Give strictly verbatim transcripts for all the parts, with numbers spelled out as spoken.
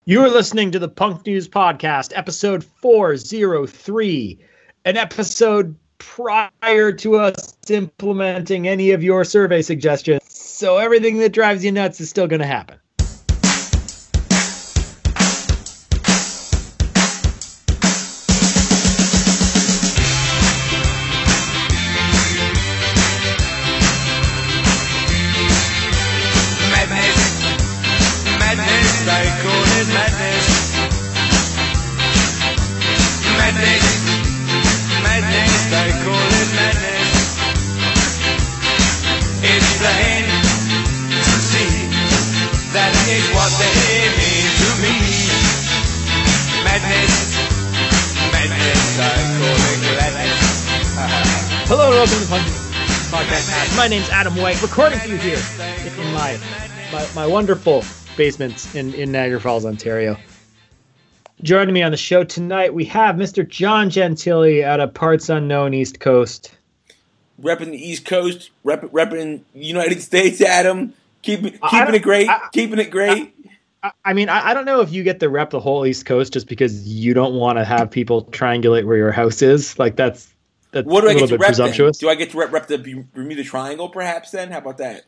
You are listening to the Punk News Podcast, episode four oh three, an episode prior to us implementing any of your survey suggestions. So everything that drives you nuts is still going to happen. Hello and welcome to the Punk News Podcast. My name's Adam White, recording for you here in my my, my wonderful basement in, in Niagara Falls, Ontario. Joining me on the show tonight, we have Mister John Gentili out of parts unknown East Coast. Repping the East Coast, rep, repping United States, Adam. Keeping keeping it great, I, keeping it great. I, I mean, I, I don't know if you get to rep the whole East Coast just because you don't want to have people triangulate where your house is. Like that's that's what do a I get to rep? Presumptuous. Do I get to rep, rep the Bermuda Triangle, perhaps? Then how about that?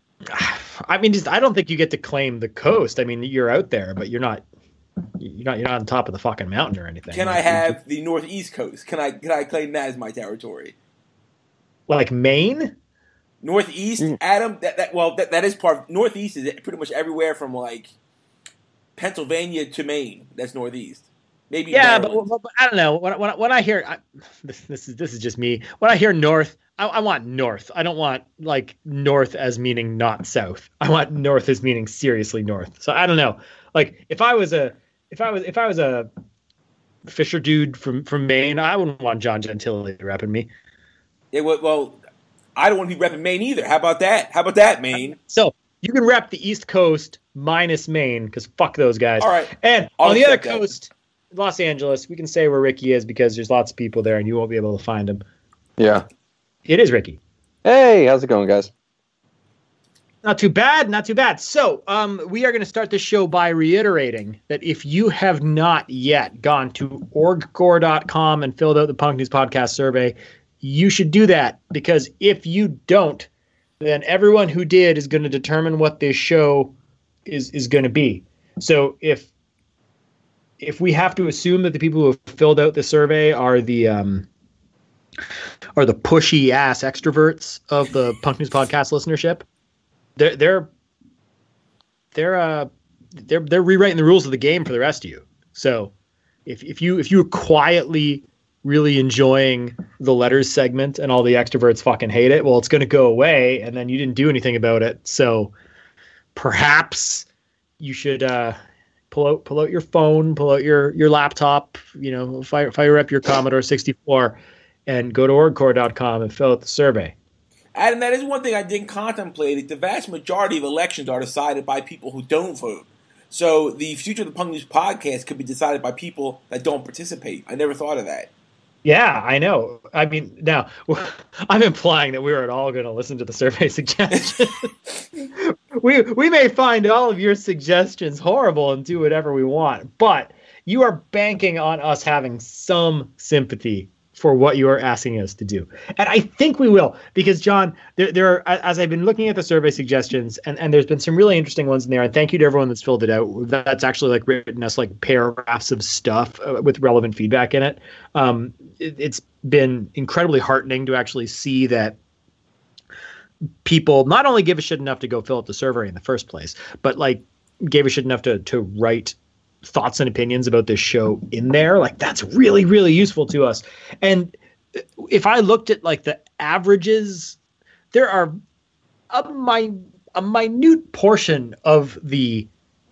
I mean, just I don't think you get to claim the coast. I mean, you're out there, but you're not. You're not. You're not on top of the fucking mountain or anything. Can like, I have the Northeast Coast? Can I? Can I claim that as my territory? Like Maine? Northeast, mm. Adam. That that well, that, that is part of Northeast. Is pretty much everywhere from like Pennsylvania to Maine. That's Northeast. Maybe yeah, but, but, but I don't know. When when, when I hear I, this, this is this is just me. When I hear North, I, I want North. I don't want like North as meaning not South. I want North as meaning seriously North. So I don't know. Like if I was a if I was if I was a Fisher dude from, from Maine, I wouldn't want John Gentili repping me. Yeah, well, well, I don't want to be repping Maine either. How about that? How about that, Maine? So you can rep the East Coast minus Maine because fuck those guys. All right. And I'll on the other that. coast, Los Angeles, we can say where Ricky is because there's lots of people there and you won't be able to find him. Yeah. It is Ricky. Hey, how's it going, guys? Not too bad, not too bad. So um, we are going to start the show by reiterating that if you have not yet gone to org core dot com and filled out the Punk News Podcast survey, you should do that because if you don't, then everyone who did is going to determine what this show is is going to be. So if if we have to assume that the people who have filled out the survey are the um, are the pushy ass extroverts of the Punk News Podcast listenership, they're they're they're uh they're they're rewriting the rules of the game for the rest of you. So if if you if you quietly really enjoying the letters segment and all the extroverts fucking hate it, well, it's going to go away and then you didn't do anything about it. So perhaps you should uh, pull out pull out your phone, pull out your, your laptop, you know, fire, fire up your Commodore sixty-four and go to org core dot com and fill out the survey. Adam, that is one thing I didn't contemplate. The vast majority of elections are decided by people who don't vote. So the future of the Punk News Podcast could be decided by people that don't participate. I never thought of that. Yeah, I know. I mean, now I'm implying that we are all going to listen to the survey suggestions. we we may find all of your suggestions horrible and do whatever we want, but you are banking on us having some sympathy for what you are asking us to do. And I think we will, because John, there, there are, as I've been looking at the survey suggestions, and, and there's been some really interesting ones in there, and thank you to everyone that's filled it out. That's actually like written us like paragraphs of stuff uh, with relevant feedback in it. Um, it. It's been incredibly heartening to actually see that people not only give a shit enough to go fill out the survey in the first place, but like gave a shit enough to to write thoughts and opinions about this show in there. Like that's really, really useful to us. And if I looked at like the averages, there are a, mi- a minute portion of the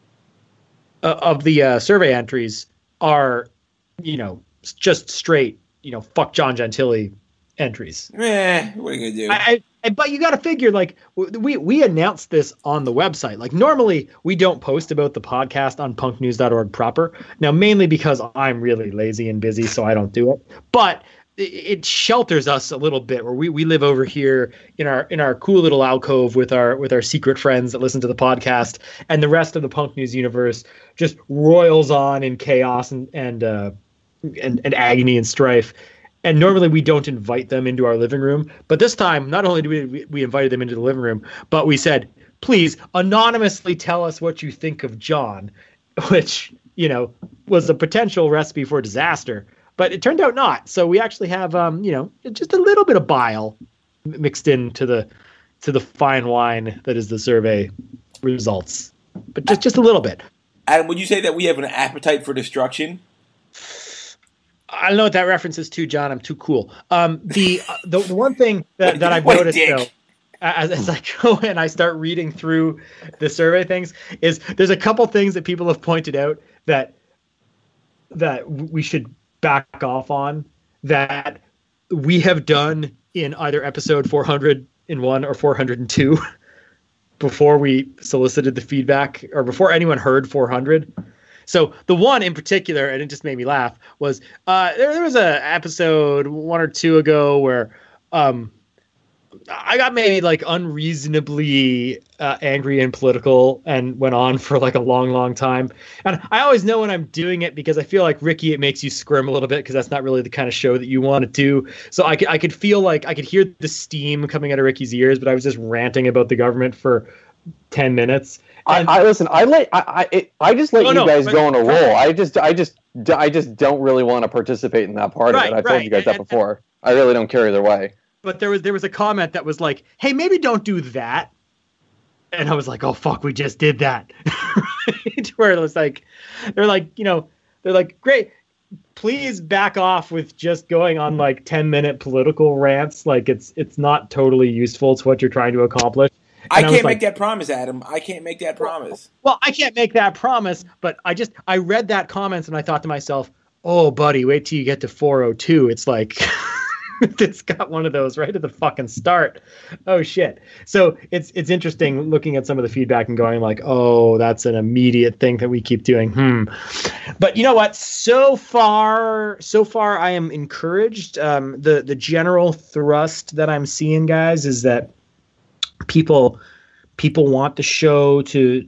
uh, of the uh, survey entries are, you know, just straight, you know, fuck John Gentili entries. Eh, what are you gonna do? I, I, but you got to figure, like, we we announced this on the website. Like, normally we don't post about the podcast on punk news dot org proper. Now, mainly because I'm really lazy and busy, so I don't do it. But it shelters us a little bit where we, we live over here in our in our cool little alcove with our with our secret friends that listen to the podcast, and the rest of the Punk News universe just roils on in chaos and and uh, and, and agony and strife. And normally we don't invite them into our living room, but this time not only do we we invited them into the living room, but we said, please anonymously tell us what you think of John, which, you know, was a potential recipe for disaster. But it turned out not. So we actually have, um, you know, just a little bit of bile mixed into the to the fine wine that is the survey results, but just just a little bit. Adam, would you say that we have an appetite for destruction? I don't know what that reference is to, John. I'm too cool. Um, the, uh, the the one thing that, that I've What a noticed dick. though, as, as I go and I start reading through the survey things, is there's a couple things that people have pointed out that that we should back off on, that we have done in either episode four hundred one or four hundred two before we solicited the feedback, or before anyone heard four hundred. So the one in particular, and it just made me laugh, was uh, there, there was a episode one or two ago where um, I got maybe like unreasonably uh, angry and political and went on for like a long, long time. And I always know when I'm doing it because I feel like, Ricky, it makes you squirm a little bit because that's not really the kind of show that you want to do. So I could, I could feel like I could hear the steam coming out of Ricky's ears, but I was just ranting about the government for ten minutes. I, And- I listen. I let I I, it, I just let No, you no, guys but- go on a roll. I just I just I just don't really want to participate in that part Right, of it. I've right. told you guys that And- before. I really don't care either way. But there was there was a comment that was like, "Hey, maybe don't do that," and I was like, "Oh fuck, we just did that." Right? Where it was like, they're like, you know, they're like, "Great, please back off with just going on like ten minute political rants. Like it's it's not totally useful to what you're trying to accomplish." I And can't was make like, that promise, Adam. I can't make that promise. Well, I can't make that promise, but I just I read that comments and I thought to myself, "Oh, buddy, wait till you get to four oh two." It's like. It's got one of those right at the fucking start. Oh shit. So it's it's interesting looking at some of the feedback and going like, oh, that's an immediate thing that we keep doing. Hmm. But you know what? So far, so far I am encouraged. Um, the the general thrust that I'm seeing, guys, is that people people want the show to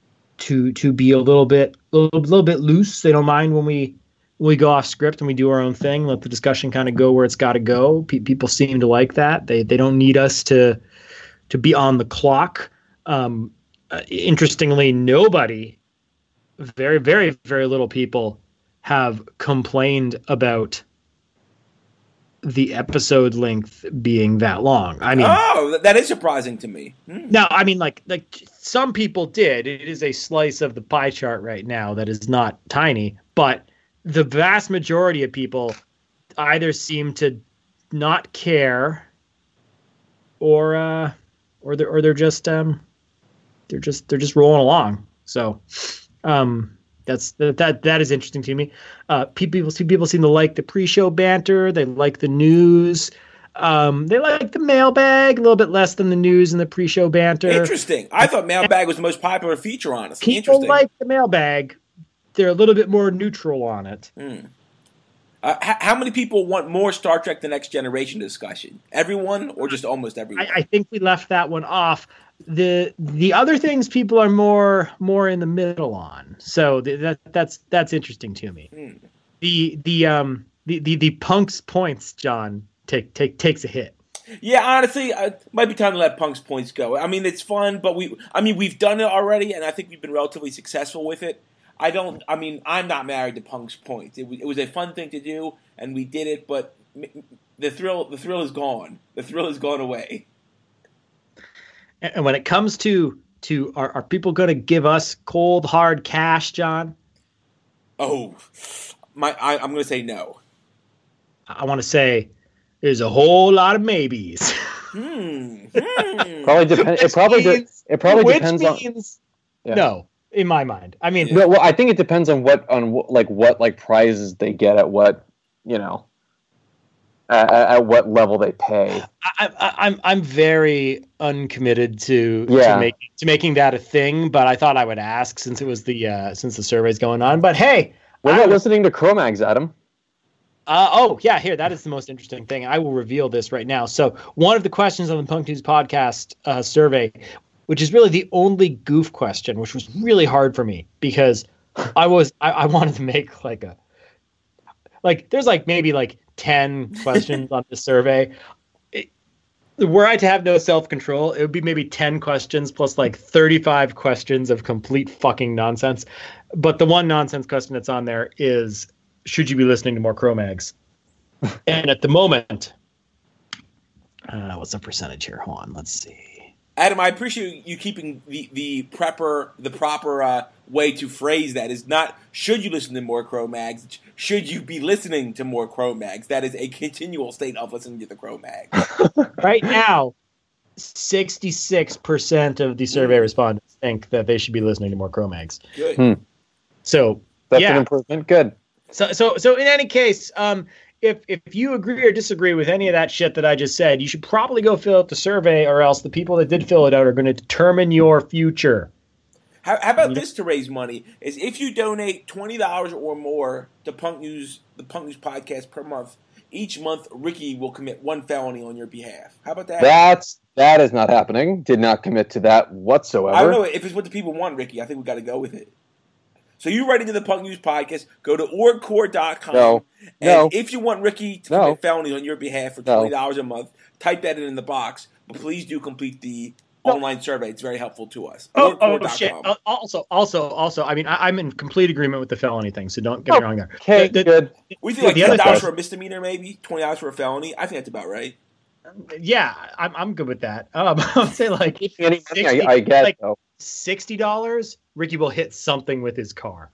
to to be a little bit a little, little bit loose. They don't mind when we we go off script and we do our own thing, let the discussion kind of go where it's got to go. Pe- people seem to like that. They they don't need us to to be on the clock. Um, uh, interestingly, nobody, very, very, very little people have complained about the episode length being that long. I mean, Oh, th- that is surprising to me. Hmm. now, I mean, like like some people did. It is a slice of the pie chart right now that is not tiny, but the vast majority of people either seem to not care, or uh, or they're or they're just um, they're just they're just rolling along. So um, that's that that that is interesting to me. Uh, people people seem to like the pre-show banter. They like the news. Um, they like the mailbag a little bit less than the news and the pre-show banter. Interesting. I thought Mailbag was the most popular feature, honestly. People Interesting. like the mailbag. They're a little bit more neutral on it. Uh, h- how many people want more Star Trek The Next Generation discussion? Everyone or just almost everyone? I, I think we left that one off. The the other things people are more more in the middle on. So th- that that's that's interesting to me. Mm. The the um the, the the Punk's points, John, take take takes a hit. Yeah, honestly, uh, it might be time to let Punk's points go. I mean, it's fun, but we I mean, we've done it already, and I think we've been relatively successful with it. I don't. I mean, I'm not married to Punk's points. It was, it was a fun thing to do, and we did it. But the thrill, the thrill is gone. The thrill has gone away. And, and when it comes to to are, are people going to give us cold hard cash, John? Oh, my! I, I'm going to say no. I want to say there's a whole lot of maybes. Hmm. hmm. Probably depends. It Which probably de- means- it probably which depends on. means Yeah. no, in my mind. I mean, No, well, I think it depends on what on what, like what like prizes they get at what you know at, at what level they pay. I, I, I'm I'm very uncommitted to Yeah. to, make, to making that a thing, but I thought I would ask since it was the uh, since the survey's going on. But hey, We're I not was- listening to Cro-Mags, Adam. Uh, oh, yeah, here, that is the most interesting thing. I will reveal this right now. So one of the questions on the Punk News podcast uh, survey, which is really the only goof question, which was really hard for me because I was I, I wanted to make like a like there's like maybe like ten questions on this survey. It, were I to have no self-control, it would be maybe ten questions plus like thirty-five questions of complete fucking nonsense. But the one nonsense question that's on there is, should you be listening to more Cro-Mags? And at the moment, uh, what's the percentage here? Hold on, let's see. Adam, I appreciate you keeping the the prepper the proper uh, way to phrase that is not should you listen to more Cro-Mags, it's, should you be listening to more Cro-Mags? That is a continual state of listening to the Cro-Mags. Right now, sixty-six percent of the survey respondents think that they should be listening to more Cro-Mags. Good. Hmm. So That's yeah. an improvement. Good. So, so, so in any case, um, if if you agree or disagree with any of that shit that I just said, you should probably go fill out the survey, or else the people that did fill it out are going to determine your future. How, how about this to raise money? Is if you donate twenty dollars or more to Punk News, the Punk News podcast per month, each month Ricky will commit one felony on your behalf. How about that? That's that is not happening. Did not commit to that whatsoever. I don't know if it's what the people want, Ricky. I think we got to go with it. So you write into the Punk News podcast, go to org core dot com, No. and No. if you want Ricky to No. commit felonies on your behalf for No. twenty dollars a month, type that in, in the box. But please do complete the online survey. It's very helpful to us. Oh, org core oh dot shit! com. Uh, also, also, also, I mean, I, I'm in complete agreement with the felony thing, so don't get me Oh, wrong there. Okay, The- the- good. We think Yeah, like the ten other dollars question- for a misdemeanor, maybe twenty dollars for a felony. I think that's about right. Yeah, I'm I'm good with that. Um, I would say like Any money I, 60 I get like though. sixty dollars. Ricky will hit something with his car.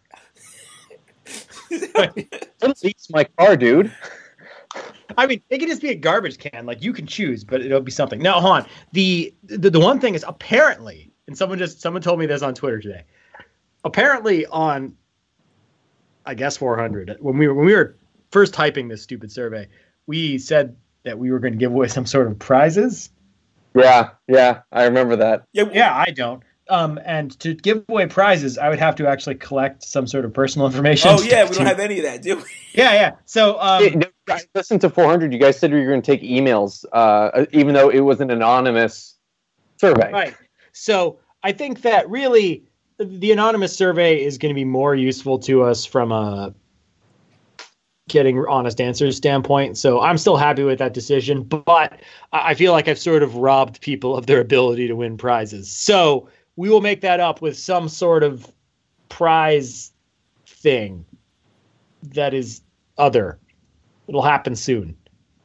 Don't lease my car, dude. I mean, it could just be a garbage can. Like you can choose, but it'll be something. Now, hold on. The, the the one thing is apparently, and someone just someone told me this on Twitter today. Apparently, on I guess four hundred, when we were when we were first typing this stupid survey, we said that we were going to give away some sort of prizes. Yeah, yeah, I remember that. Yeah, Yeah, I don't. Um, and to give away prizes, I would have to actually collect some sort of personal information. Oh yeah, we to- don't have any of that, do we? Yeah, yeah. So, um, Hey, no, I listened to four hundred. You guys said you were going to take emails, uh, even though it was an anonymous survey. right. So I think that really the anonymous survey is going to be more useful to us from a getting honest answers standpoint. So I'm still happy with that decision, but I feel like I've sort of robbed people of their ability to win prizes. So we will make that up with some sort of prize thing that is other. It'll happen soon.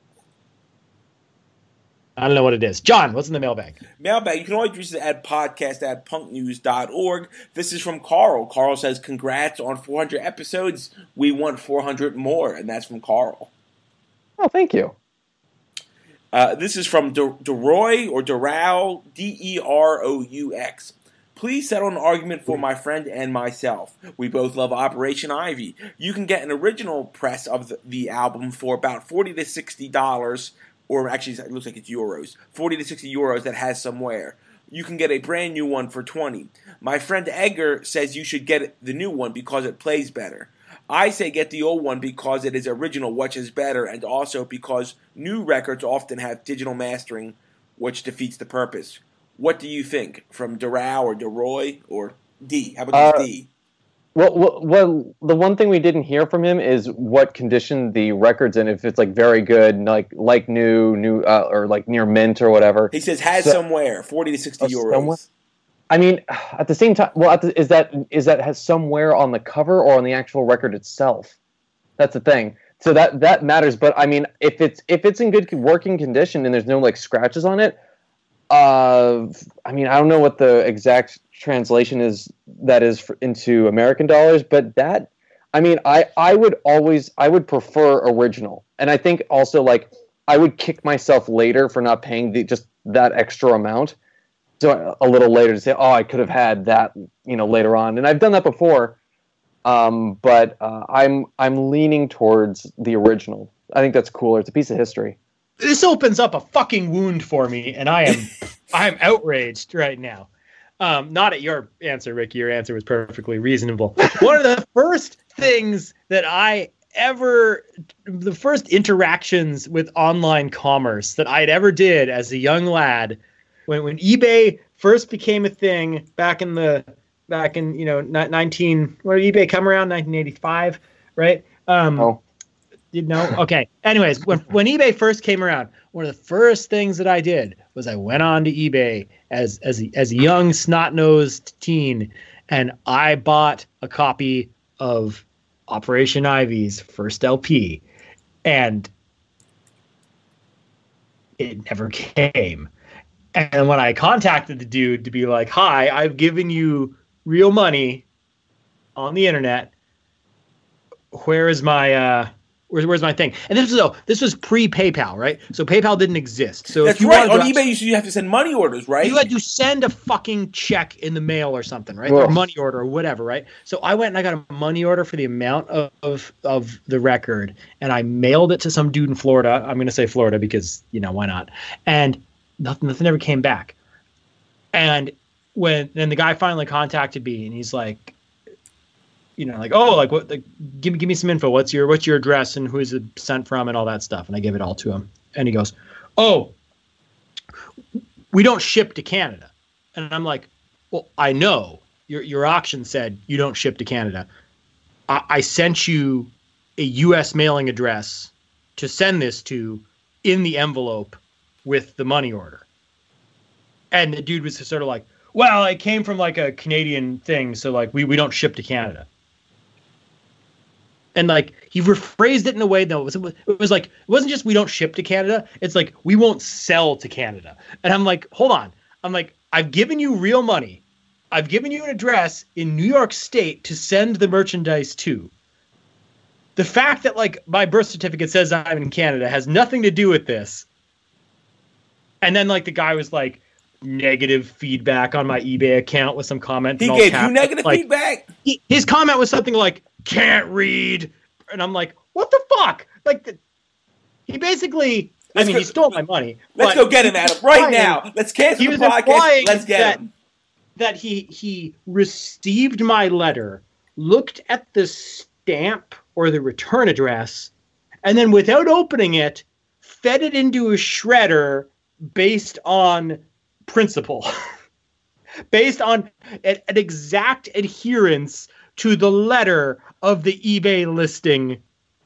I don't know what it is. John, what's in the mailbag? Mailbag, you can always reach us at podcast at punknews dot org. This is from Carl. Carl says, congrats on four hundred episodes. We want four hundred more, and that's from Carl. Oh, thank you. Uh, this is from De- DeRoy or Derow, D E R O U X. Please settle an argument for my friend and myself. We both love Operation Ivy. You can get an original press of the, the album for about forty to sixty dollars, or actually it looks like it's euros, forty to sixty euros that has some wear. You can get a brand new one for twenty. My friend Edgar says you should get the new one because it plays better. I say get the old one because it is original, which is better, and also because new records often have digital mastering, which defeats the purpose. What do you think? From Derow or DeRoy or D? How about Uh, this D? Well, well, well, the one thing we didn't hear from him is what condition the record's in. If it's like very good, like like new, new, uh, or like near mint or whatever. He says has so- somewhere forty to sixty Oh, euros. somewhere? I mean, at the same time, well, at the, is that is that has somewhere on the cover or on the actual record itself? That's the thing. So that that matters. But I mean, if it's if it's in good working condition and there's no like scratches on it, uh, I mean, I don't know what the exact translation is that is for, into American dollars, but that, I mean, I I would always I would prefer original, and I think also like I would kick myself later for not paying the just that extra amount. So a little later to say, oh, I could have had that, you know, later on, and I've done that before. Um, but uh, I'm I'm leaning towards the original. I think that's cooler. It's a piece of history. This opens up a fucking wound for me, and I am I am outraged right now. Um, not at your answer, Ricky. Your answer was perfectly reasonable. One of the first things that I ever, the first interactions with online commerce that I'd ever did as a young lad, when when eBay first became a thing back in the back in you know nineteen, where did eBay come around? nineteen eighty-five, right? Um, Oh. You know? Okay. Anyways, when when eBay first came around, one of the first things that I did was I went on to eBay as as a, as a young snot-nosed teen, and I bought a copy of Operation Ivy's first L P, and it never came. And when I contacted the dude to be like, "Hi, I've given you real money on the internet. Where is my uh Where's, where's my thing?" And this was oh, this was pre-PayPal, right? So PayPal didn't exist. So That's if you right. On wanted to, eBay, you should have to send money orders, right? you had to send a fucking check in the mail or something, right? Ugh. Or money order or whatever, right? So I went and I got a money order for the amount of, of of the record, and I mailed it to some dude in Florida. I'm going to say Florida because, you know, why not? And nothing, nothing ever came back. And when then the guy finally contacted me, and he's like, you know, like, oh, like what? Like, give me, give me some info. What's your, what's your address and who is it sent from and all that stuff. And I gave it all to him. And he goes, "Oh, we don't ship to Canada." And I'm like, "Well, I know your your auction said you don't ship to Canada. I, I sent you a U S mailing address to send this to in the envelope with the money order." And the dude was sort of like, "Well, it came from like a Canadian thing, so like we, we don't ship to Canada." And like he rephrased it in a way though, it was, it was like, it wasn't just we don't ship to Canada, it's like we won't sell to Canada. And I'm like, hold on. I'm like, I've given you real money. I've given you an address in New York State to send the merchandise to. The fact that like my birth certificate says I'm in Canada has nothing to do with this. And then like the guy was like, negative feedback on my eBay account with some comment. He in all gave caps. you negative Like, feedback? he- his comment was something like, "Can't read." And I'm like, what the fuck? Like, the, he basically, Let's I mean, go- he stole my money. Let's but go get him, he was Adam, right implying now. Let's cancel he the was podcast. implying Let's get that- him. That he, he received my letter, looked at the stamp or the return address, and then without opening it, fed it into a shredder based on principle. Based on an, an exact adherence to the letter of the eBay listing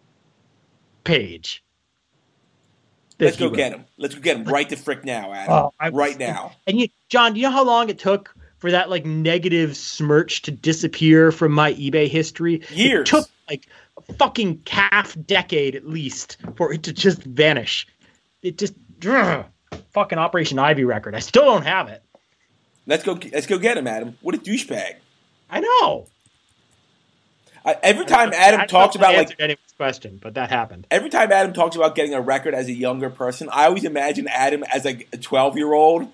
page. that Let's he go wrote. get him. Let's go get him right the frick now, Adam. Oh, I- right now. And you, John, do you know how long it took for that like negative smirch to disappear from my eBay history? Years. It took like a fucking half decade at least for it to just vanish. It just ugh, fucking Operation Ivy record. I still don't have it. Let's go. Let's go get him, Adam. What a douchebag! I know. I, every time I Adam don't talks know if I about answered like anyone's question, but that happened. every time Adam talks about getting a record as a younger person, I always imagine Adam as like a twelve year old,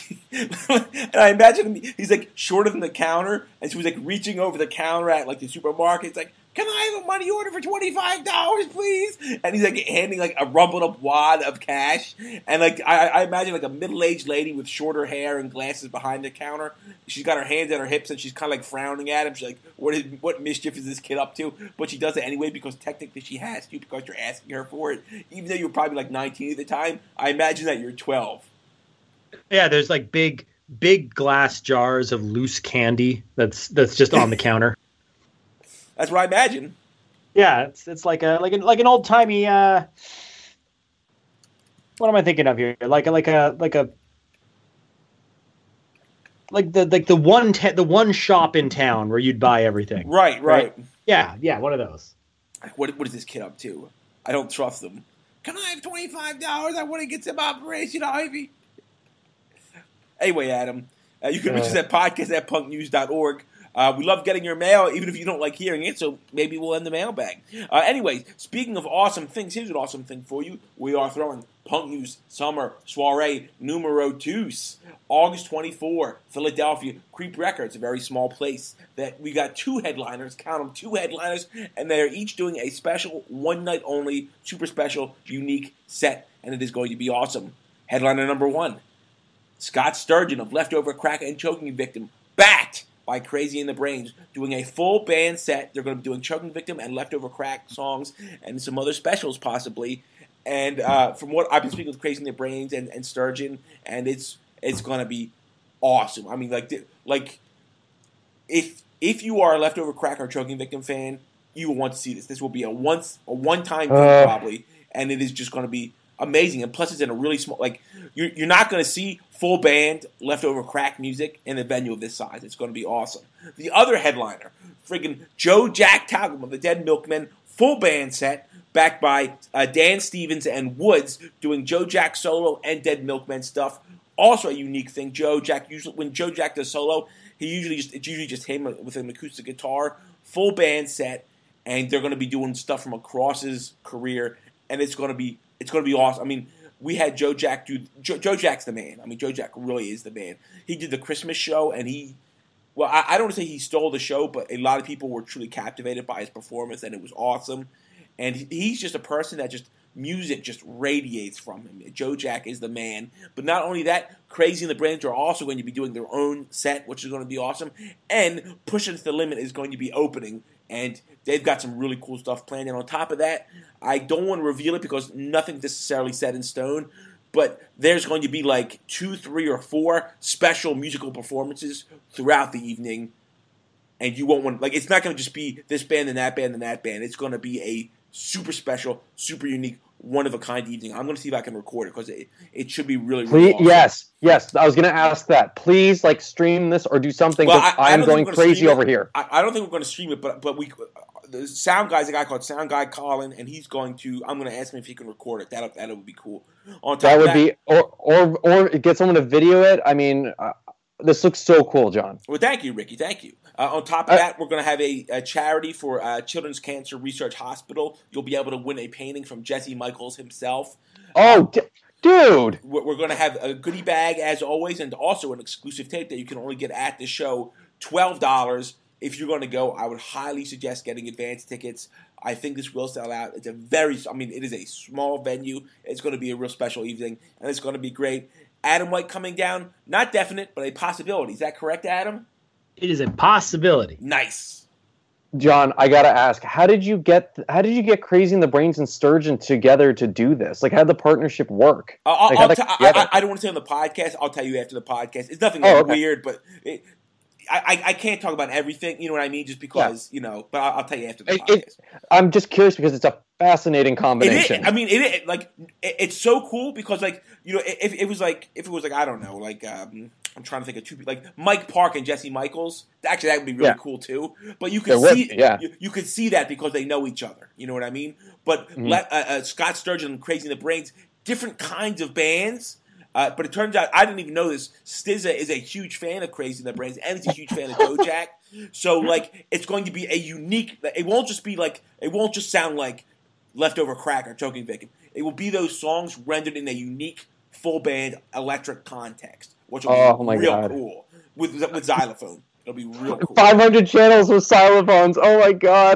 and I imagine him, he's like shorter than the counter, and she was like reaching over the counter at like the supermarket. It's like, "Can I have a money order for twenty-five dollars, please?" And he's like handing like a rumbled up wad of cash. And like I, I imagine like a middle aged lady with shorter hair and glasses behind the counter. She's got her hands at her hips and she's kind of like frowning at him. She's like, "What is what mischief is this kid up to?" But she does it anyway because technically she has to because you're asking her for it. Even though you were probably like nineteen at the time, I imagine that you're twelve. Yeah, there's like big, big glass jars of loose candy that's that's just on the counter. That's what I imagine. Yeah, it's it's like a like an like an old timey. Uh, what am I thinking of here? Like a like a like a like the like the one te- the one shop in town where you'd buy everything. Right, right. Yeah, yeah, one of those. What what is this kid up to? I don't trust them. Can I have twenty-five dollars? I want to get some Operation Ivy. Anyway, Adam, uh, you can reach us at podcast at punk news dot org. Uh, we love getting your mail, even if you don't like hearing it, so maybe we'll end the mailbag. Uh, anyways, speaking of awesome things, here's an awesome thing for you. We are throwing Punk News Summer Soiree Numero Dos. August twenty-fourth, Philadelphia, Creep Records, a very small place. That we got two headliners, count them, two headliners, and they're each doing a special, one-night-only, super special, unique set, and it is going to be awesome. Headliner number one, Scott Sturgeon of Leftover Crack and Choking Victim, Bat by Crazy in the Brains, doing a full band set. They're going to be doing Choking Victim and Leftover Crack songs and some other specials possibly. And uh, from what I've been speaking with Crazy in the Brains and, and Sturgeon, and it's it's going to be awesome. I mean, like like if if you are a Leftover Crack or Choking Victim fan, you will want to see this. This will be a once a one time thing uh. probably, and it is just going to be amazing. And plus, it's in a really small like you're you're not going to see full band Leftover Crack music in a venue of this size. It's going to be awesome. The other headliner, friggin' Joe Jack Talgum of the Dead Milkmen, full band set, backed by uh, Dan Stevens and Woods, doing Joe Jack solo and Dead Milkmen stuff. Also a unique thing. Joe Jack usually when Joe Jack does solo, he usually just it's usually just him with an acoustic guitar, full band set, and they're going to be doing stuff from across his career, and it's going to be it's going to be awesome. I mean, we had Joe Jack do Joe, Joe Jack's the man. I mean, Joe Jack really is the man. He did the Christmas show, and he well, I, I don't want to say he stole the show, but a lot of people were truly captivated by his performance, and it was awesome. And he's just a person that just music just radiates from him. Joe Jack is the man. But not only that, Crazy in the Brains are also going to be doing their own set, which is going to be awesome. And Pushing to the Limit is going to be opening, and they've got some really cool stuff planned. And on top of that, I don't want to reveal it because nothing's necessarily set in stone, but there's going to be like two, three, or four special musical performances throughout the evening. And you won't want, like, it's not going to just be this band and that band and that band. It's going to be a super special, super unique, one-of-a-kind evening. I'm going to see if I can record it because it, it should be really, really Please, awesome. Yes, yes. I was going to ask that. Please, like, stream this or do something Well, because I- I I'm don't think going we're gonna crazy stream it. over here. I, I don't think we're going to stream it, but but we the sound guy's a guy called Sound Guy Colin, and he's going to. I'm going to ask him if he can record it. That that would be cool. On top That of would that, be, or or or get someone to video it. I mean, uh, this looks so cool, John. Well, thank you, Ricky. Thank you. Uh, on top of Uh, that, we're going to have a, a charity for uh, Children's Cancer Research Hospital. You'll be able to win a painting from Jesse Michaels himself. Oh, d- dude! We're, we're going to have a goodie bag as always, and also an exclusive tape that you can only get at the show. twelve dollars. If you're going to go, I would highly suggest getting advance tickets. I think this will sell out. It's a very, I mean, it is a small venue. It's going to be a real special evening, and it's going to be great. Adam White coming down, not definite, but a possibility. Is that correct, Adam? It is a possibility. Nice. John, I gotta ask, how did you get how did you get Crazy in the Brains and Sturgeon together to do this? Like, how did the partnership work? I'll, Like, I'll how'd t- they I, get together? I, I don't want to say on the podcast. I'll tell you after the podcast. It's nothing Oh, like okay. weird, but it, I, I, I can't talk about everything. You know what I mean? Just because, you know. But I'll, I'll tell you after the It- podcast. it- I'm just curious because it's a fascinating It is. combination. I mean, it is like it, it's so cool because, like, you know, if it was like if it was like I don't know, like um, I'm trying to think of two people, like Mike Park and Jesse Michaels. Actually, that would be really Yeah. cool too. But you could There would see, be, yeah. you, you could see that because they know each other. You know what I mean? But Mm-hmm. le- uh, uh, Scott Sturgeon and Crazy in the Brains, different kinds of bands. Uh, but it turns out I didn't even know this. Stizza is a huge fan of Crazy in the Brains, and he's a huge fan of Joe Jack. So, like, it's going to be a unique. It won't just be like. It won't just sound like Leftover Crack or Choking Victim. It will be those songs rendered in a unique full band electric context, which will Oh, be my real God. cool with with xylophone. It'll be real cool. five hundred channels with xylophones. Oh my god.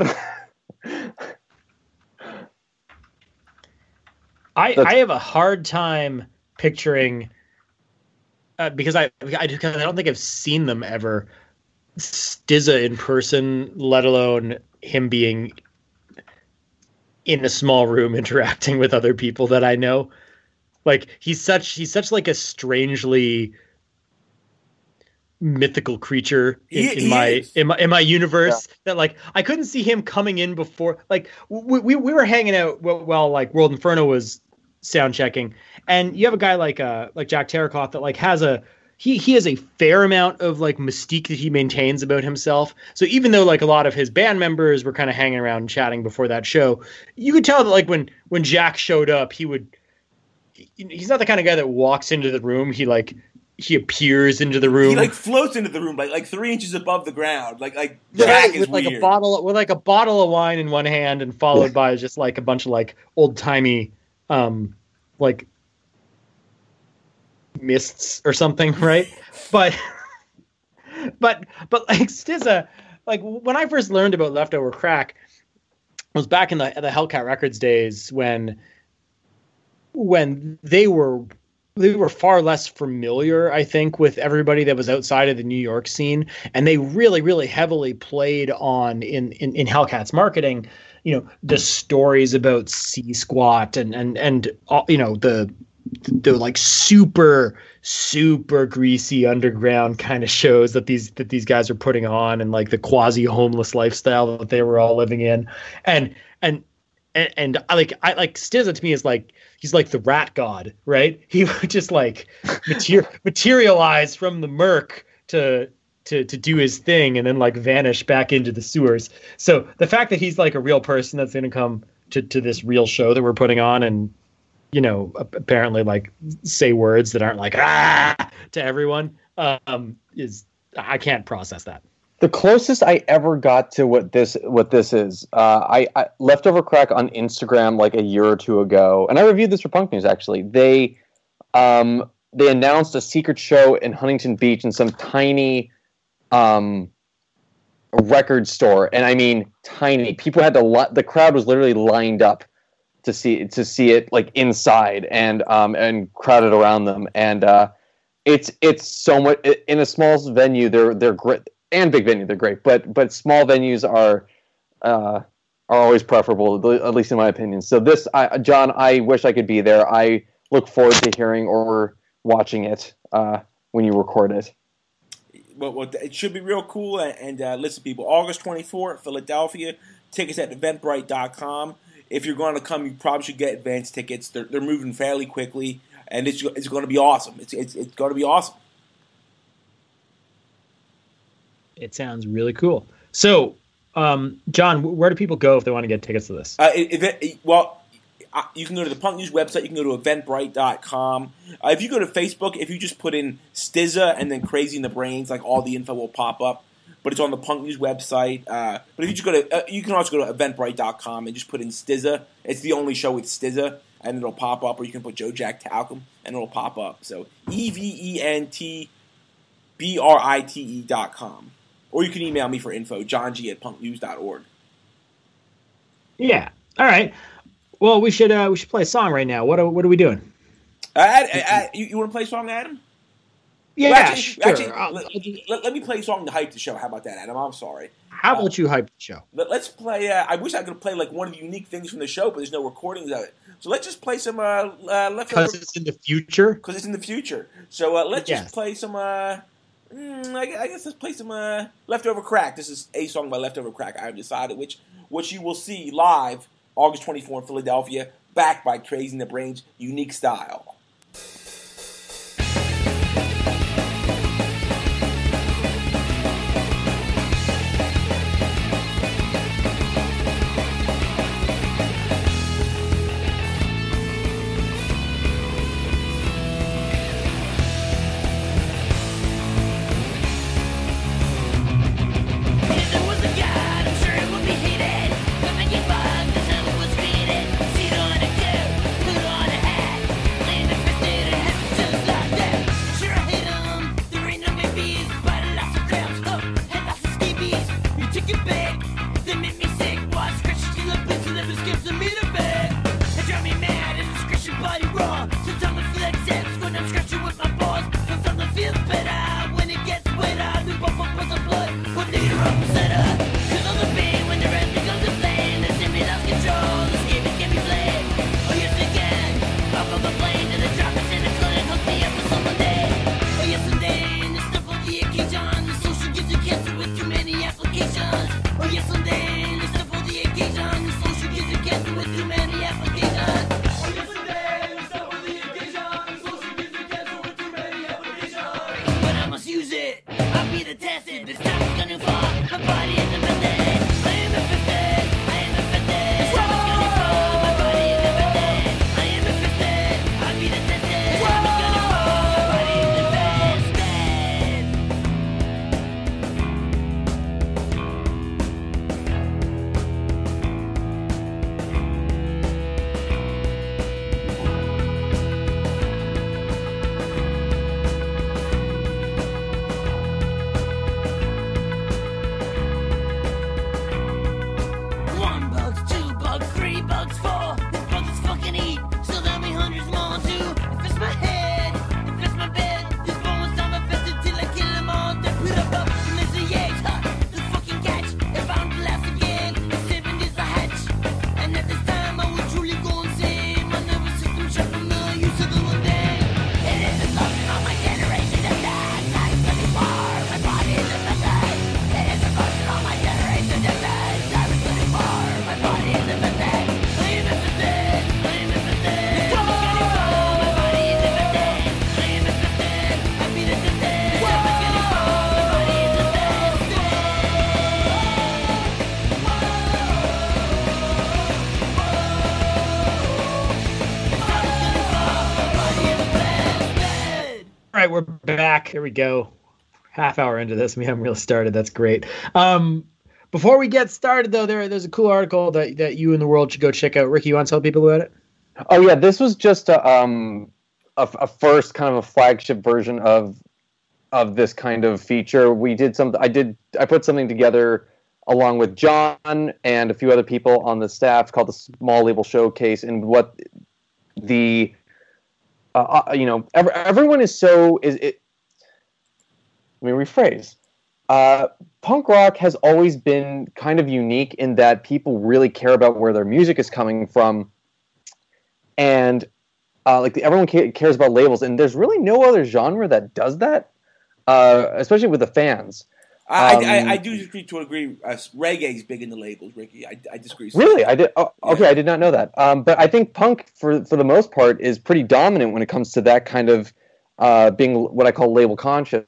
I, That's- I have a hard time picturing uh, because I I, because I don't think I've seen them ever. Stizza in person, let alone him being in a small room interacting with other people that I know. Like he's such he's such like a strangely mythical creature in, He- in he my is. in my in my universe that like I couldn't see him coming in before like we we, we were hanging out while, while like World Inferno was sound checking, and you have a guy like uh like Jack Terracoth that like has a he he has a fair amount of like mystique that he maintains about himself. So even though like a lot of his band members were kind of hanging around and chatting before that show, you could tell that like when when Jack showed up, he would he, he's not the kind of guy that walks into the room. He like he appears into the room. He like floats into the room like like three inches above the ground. Like like Yeah, Jack is with like weird. a bottle with like a bottle of wine in one hand and followed by just like a bunch of like old timey um like mists or something, right? but but but like Stizza, like when I first learned about Leftover Crack was back in the the Hellcat Records days when when they were they were far less familiar, I think, with everybody that was outside of the New York scene, and they really, really heavily played on in in, in Hellcats marketing, you know, the stories about Sea Squat and and and uh, you know the the like super super greasy underground kind of shows that these that these guys are putting on, and like the quasi homeless lifestyle that they were all living in, and and and, and I like I like Stizza to me is like he's like the rat god, right? He would just like mater- materialize from the murk to to to do his thing and then like vanish back into the sewers. So the fact that he's like a real person that's going to come to to this real show that we're putting on and, you know, apparently like say words that aren't like ah to everyone um, is I can't process that. The closest I ever got to what this what this is, uh, I, I Leftover Crack on Instagram like a year or two ago, and I reviewed this for Punk News. Actually, they um, they announced a secret show in Huntington Beach in some tiny um, record store, and I mean tiny. People had to li- the crowd was literally lined up to see to see it like inside and um and crowded around them, and uh it's it's so much in a small venue. They're they're great, and big venue they're great, but but small venues are uh are always preferable, at least in my opinion. So this, I, John, I wish I could be there. I look forward to hearing or watching it uh when you record it. Well, well it should be real cool. And, and uh, listen, people, August twenty-fourth, Philadelphia. Tickets at eventbrite dot com. If you're going to come, you probably should get advance tickets. They're they're moving fairly quickly, and it's it's going to be awesome. It's it's it's going to be awesome. It sounds really cool. So, um, John, where do people go if they want to get tickets to this? Uh, if it, well, you can go to the Punk News website. You can go to eventbrite dot com. Uh, if you go to Facebook, if you just put in Stizza and then Crazy in the Brains, like all the info will pop up. But it's on the Punk News website. Uh, but if you just go to, uh, you can also go to eventbrite dot com and just put in Stizza. It's the only show with Stizza, and it'll pop up. Or you can put Joe Jack Talcum, and it'll pop up. So E V E N T B R I T E dot com. Or you can email me for info, johng at punknews dot org. Yeah. All right. Well, we should uh, we should play a song right now. What are, what are we doing? Uh, Ad, Ad, you, you want to play a song, Adam? Yeah, well, actually, sure. Actually, let, let, let me play a song to hype the show. How about that, Adam? I'm sorry. How about uh, you hype the show? Let, let's play. Uh, I wish I could play like one of the unique things from the show, but there's no recordings of it. So let's just play some uh, uh, leftover. Because it's in the future. Because it's in the future. So uh, let's yes. just play some. Uh, mm, I, I guess let's play some uh, Leftover Crack. This is a song by Leftover Crack. I have decided which which you will see live August twenty-fourth in Philadelphia, backed by Crazy in the Brains, unique style. Landed right, we're back. Here we go. Half hour into this, we haven't really started. That's great. Um, before we get started, though, there there's a cool article that, that you and the world should go check out. Ricky, you want to tell people about it? Oh yeah, this was just a um a, a first kind of a flagship version of of this kind of feature. We did some. I did. I put something together along with John and a few other people on the staff called the Small Label Showcase, and what the uh, uh, you know every, everyone is so is it. Let me rephrase. Uh, punk rock has always been kind of unique in that people really care about where their music is coming from, and uh, like the, everyone ca- cares about labels, and there's really no other genre that does that, uh, especially with the fans. I, um, I, I do disagree to a degree. Uh, reggae is big in the labels, Ricky. I, I disagree. Really, I did. Oh, okay, Yeah. I did not know that. Um, but I think punk, for for the most part, is pretty dominant when it comes to that kind of uh, being what I call label conscious.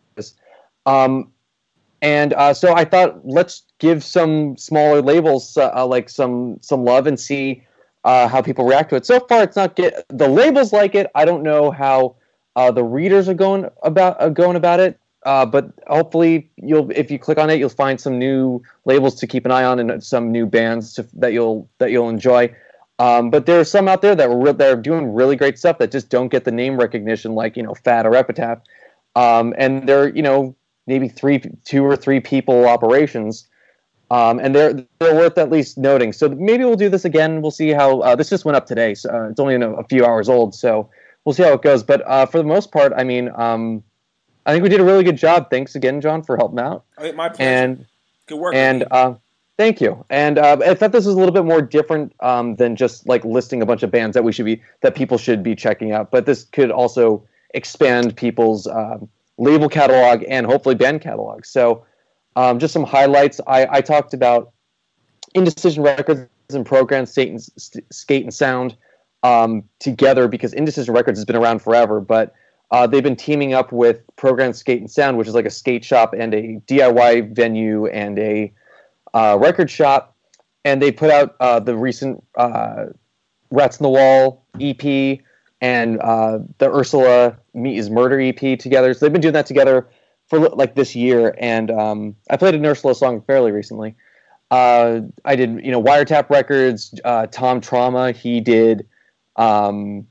Um, and uh, so I thought, let's give some smaller labels uh, like some some love and see uh, how people react to it. So far, it's not get the labels like it. I don't know how uh, the readers are going about uh, going about it. Uh, but hopefully, you'll if you click on it, you'll find some new labels to keep an eye on and some new bands to, that you'll that you'll enjoy. Um, but there are some out there that are re- that are doing really great stuff that just don't get the name recognition, like you know, Fat or Epitaph. Um, and they're you know. maybe three, two or three people operations, um, and they're they're worth at least noting. So maybe we'll do this again. We'll see how uh, this just went up today. So uh, it's only in a, a few hours old, so we'll see how it goes. But uh, for the most part, I mean, um, I think we did a really good job. Thanks again, John, for helping out. I mean, my pleasure. And good work. and uh, thank you. And uh, I thought this was a little bit more different um, than just like listing a bunch of bands that we should be that people should be checking out. But this could also expand people's Um, label catalog and hopefully band catalog. So um, just some highlights. I, I talked about Indecision Records and Program Skate and, Skate and Sound um, together because Indecision Records has been around forever, but uh, they've been teaming up with Program Skate and Sound, which is like a skate shop and a D I Y venue and a uh, record shop. And they put out uh, the recent uh, Rats in the Wall E P and uh, the Ursula Meet Is Murder E P together. So they've been doing that together for like this year. And um, I played an Ursula song fairly recently. Uh, I did, you know, Wiretap Records, uh, Tom Trauma. He did, um,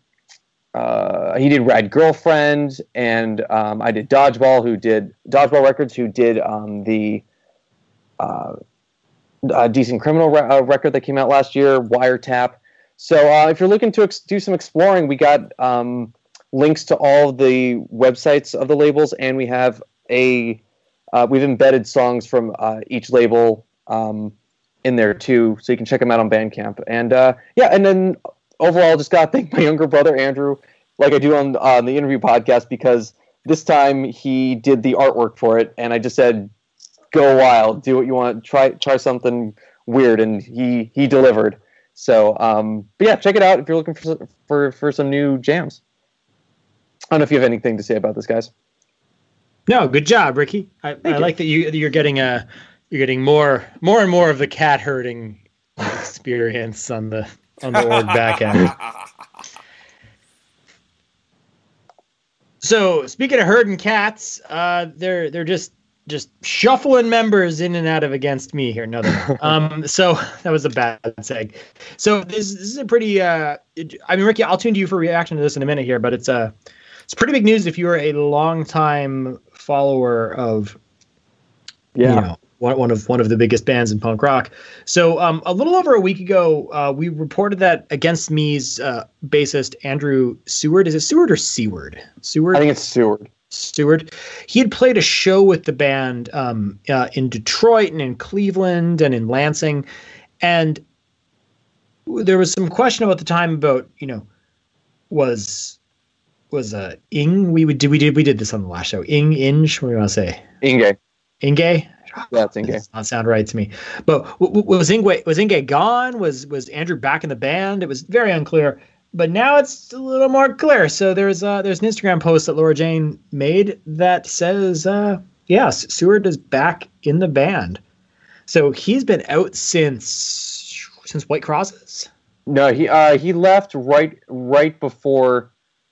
uh, he did Rad Girlfriend, and um, I did Dodgeball, who did Dodgeball Records, who did um, the uh, uh, Decent Criminal re- uh, record that came out last year, Wiretap. So uh, if you're looking to ex- do some exploring, we got um, links to all the websites of the labels, and we have a uh, we've embedded songs from uh, each label um, in there too, so you can check them out on Bandcamp. And uh, yeah, and then overall, just gotta thank my younger brother Andrew, like I do on on the interview podcast, because this time he did the artwork for it, and I just said, "Go wild, do what you want, try try something weird," and he he delivered. So, um, but yeah, check it out if you're looking for, for for some new jams. I don't know if you have anything to say about this, guys. No, good job, Ricky. I, I you. like that you you're getting a you're getting more more and more of the cat herding experience on the on the org back end. So, speaking of herding cats, uh, they're they're just. just shuffling members in and out of Against Me here. No, they're not. Um, so that was a bad seg. So this, this is a pretty, uh, it, I mean, Ricky, I'll tune to you for reaction to this in a minute here, but it's a, it's pretty big news if you're a longtime follower of, Yeah. you know, one, one of, one of the biggest bands in punk rock. So um, a little over a week ago, uh, we reported that Against Me's uh, bassist, Andrew Seward, is it Seward or Seward? Seward? I think it's Seward. Stewart. He had played a show with the band um, uh, in Detroit and in Cleveland and in Lansing, and there was some question about the time about you know was was uh, Ing we would do we did we did this on the last show Ing Inge what do you want to say Inge. Inge Yeah, it's Inge. does not sound right to me. But w- w- was Inge was Inge gone? Was was Andrew back in the band? It was very unclear. But now it's a little more clear. So there's uh, there's an Instagram post that Laura Jane made that says, uh, yes, Seward is back in the band. So he's been out since since White Crosses. No, he uh, he left right right before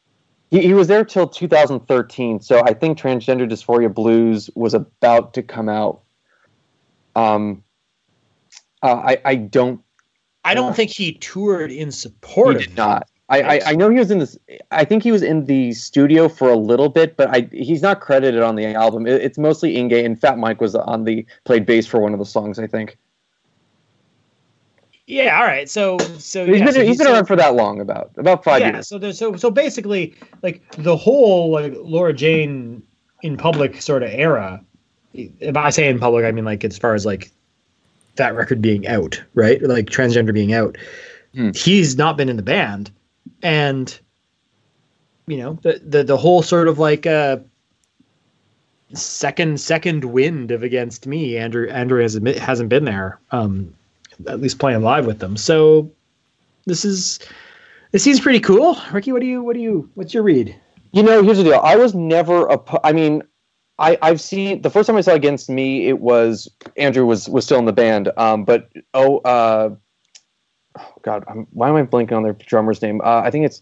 He, he was there till two thousand thirteen, so I think Transgender Dysphoria Blues was about to come out. Um, uh, I I don't. I don't uh, think he toured in support. He did not. I, I, I know he was in this. I think he was in the studio for a little bit, but I he's not credited on the album. It, it's mostly Inge, and Fat Mike was on the played bass for one of the songs, I think. Yeah. All right. So so he's yeah, been so he's he's been so, around for that long, about about five yeah, years. Yeah. So there's so so basically, like the whole like Laura Jane in public sort of era. If I say in public, I mean like as far as like that record being out, right? Like Transgender being out. Hmm. He's not been in the band. And, you know, the, the, the whole sort of like uh, second second wind of Against Me, Andrew Andrew has admit, hasn't been there, um, at least playing live with them. So this is this seems pretty cool. Ricky, what do you what do you what's your read? You know, here's the deal. I was never a. I mean, I I've seen the first time I saw Against Me, it was Andrew was was still in the band. Um, but oh. Uh, Oh God, I'm, why am I blanking on their drummer's name? Uh, I think it's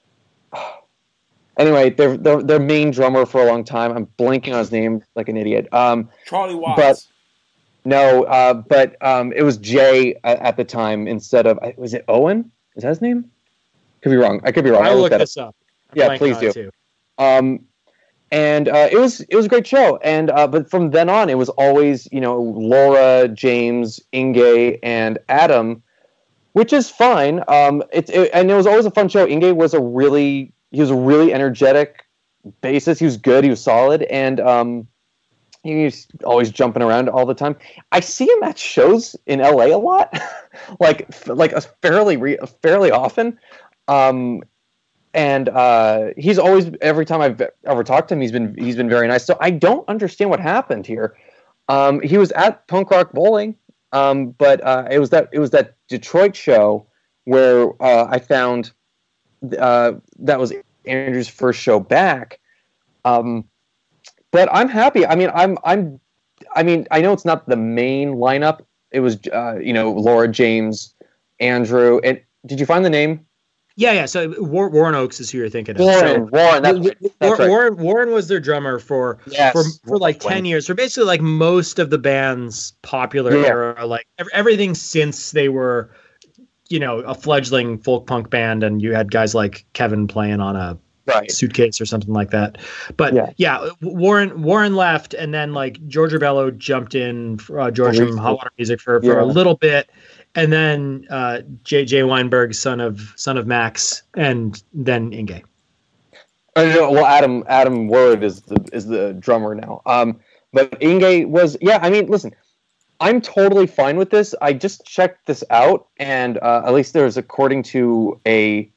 anyway. Their their their main drummer for a long time. I'm blanking on his name like an idiot. Um, Charlie Watts. But no, uh, but um, it was Jay at, at the time instead of was it Owen? Is that his name? Could be wrong. I could be wrong. I'll look this up. up. Yeah, please do. Um, and uh, it was it was a great show. And uh, but from then on, it was always you know Laura, James, Inge, and Adam. Which is fine. Um, it, it, and it was always a fun show. Inge was a really, he was a really energetic bassist. He was good. He was solid. And um, he was always jumping around all the time. I see him at shows in L A a lot, like like a fairly re, fairly often. Um, and uh, he's always, every time I've ever talked to him, he's been he's been very nice. So I don't understand what happened here. Um, he was at Punk Rock Bowling. Um, but uh, it was that it was that Detroit show where uh, I found uh, that was Andrew's first show back. Um, but I'm happy. I mean, I'm I'm I mean, I know it's not the main lineup. It was uh, you know Laura, James, Andrew, and did you find the name? Yeah, yeah. So War- Warren Oakes is who you're thinking of. Warren, so, Warren, that's, War- that's right. Warren, Warren was their drummer for yes. for, for like ten years. For basically like most of the band's popular yeah. era, like everything since they were, you know, a fledgling folk punk band, and you had guys like Kevin playing on a right. suitcase or something like that. But yeah. yeah, Warren Warren left, and then like George Rebello jumped in, uh, George from Hot Water Music for, for yeah. a little bit. And then uh, J J Weinberg, son of son of Max, and then Inge. Uh, no, well, Adam Adam Word is the is the drummer now. Um, but Inge was yeah. I mean, listen, I'm totally fine with this. I just checked this out, and uh, at least there's according to a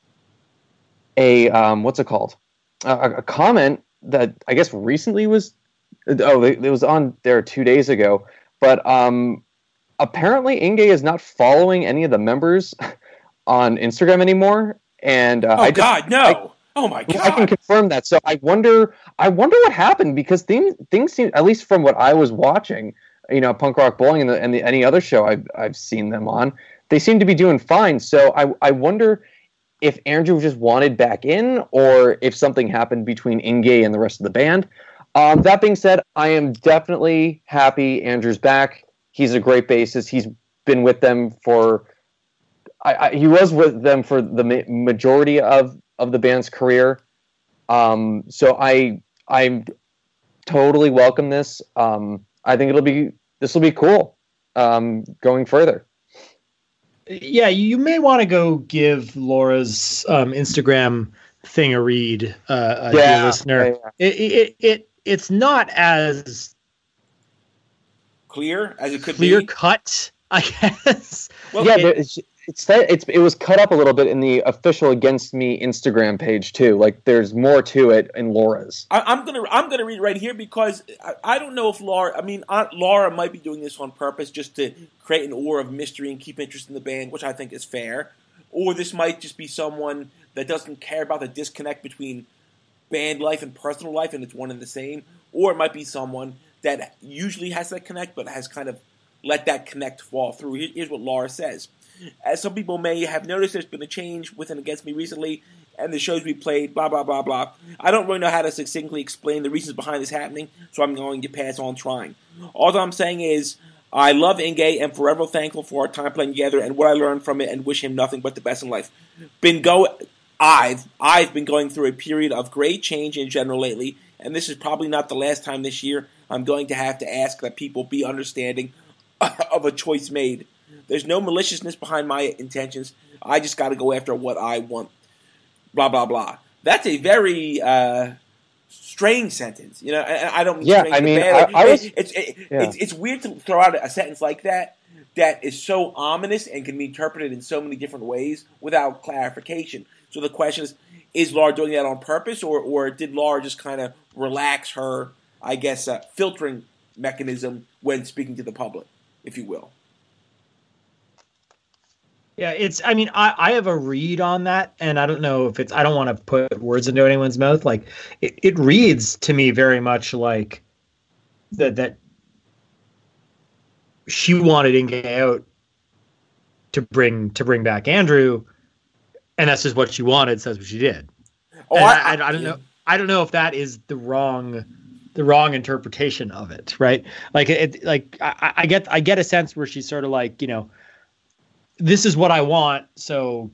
a um, what's it called a, a comment that I guess recently was oh it was on there two days ago, but um. Apparently, Inge is not following any of the members on Instagram anymore, and uh, oh I just, God, no! I, oh my God! I can confirm that. So I wonder, I wonder what happened because things things seem, at least from what I was watching, you know, Punk Rock Bowling and, the, and the, any other show I've I've seen them on, they seem to be doing fine. So I I wonder if Andrew just wanted back in, or if something happened between Inge and the rest of the band. Um, that being said, I am definitely happy Andrew's back. He's a great bassist. He's been with them for. I, I, he was with them for the ma- majority of, of the band's career. Um, so I I totally welcome this. Um, I think it'll be this will be cool um, going further. Yeah, you may want to go give Laura's um, Instagram thing a read, uh, uh, yeah, dear listener. Yeah, yeah. It, it it it's not as clear as it could clear be. cut, I guess. Well, yeah, it, it's it's it's it was cut up a little bit in the official Against Me Instagram page too. Like there's more to it in Laura's. I, I'm gonna I'm gonna read right here because I, I don't know if Laura. I mean, Aunt Laura might be doing this on purpose just to create an aura of mystery and keep interest in the band, which I think is fair. Or this might just be someone that doesn't care about the disconnect between band life and personal life, and it's one and the same. Or it might be someone that usually has that connect, but has kind of let that connect fall through. Here's what Laura says. As some people may have noticed, there's been a change within Against Me recently. and the shows we played, blah, blah, blah, blah. I don't really know how to succinctly explain the reasons behind this happening, so I'm going to pass on trying. All I'm saying is, I love Inge and forever thankful for our time playing together and what I learned from it, and wish him nothing but the best in life. Been go, I've I've been going through a period of great change in general lately, and this is probably not the last time this year I'm going to have to ask that people be understanding of a choice made. There's no maliciousness behind my intentions. I just got to go after what I want. Blah blah blah. That's a very uh, strange sentence, you know. And I don't mean yeah. strange I mean, bad. I, I was. It's it, yeah. it's it's weird to throw out a sentence like that that is so ominous and can be interpreted in so many different ways without clarification. So the question is: is Laura doing that on purpose, or or did Laura just kind of relax her, I guess, uh, filtering mechanism when speaking to the public, if you will? Yeah, it's, I mean, I, I have a read on that, and I don't know if it's, I don't want to put words into anyone's mouth. Like, it, it reads to me very much like that, that she wanted Inge out to bring, to bring back Andrew, and that's just what she wanted, so that's what she did. Oh, I, I, I, I don't yeah. know. I don't know if that is the wrong, the wrong interpretation of it, right? Like, it, like, I, I get, I get a sense where she's sort of like, you know, this is what I want, so,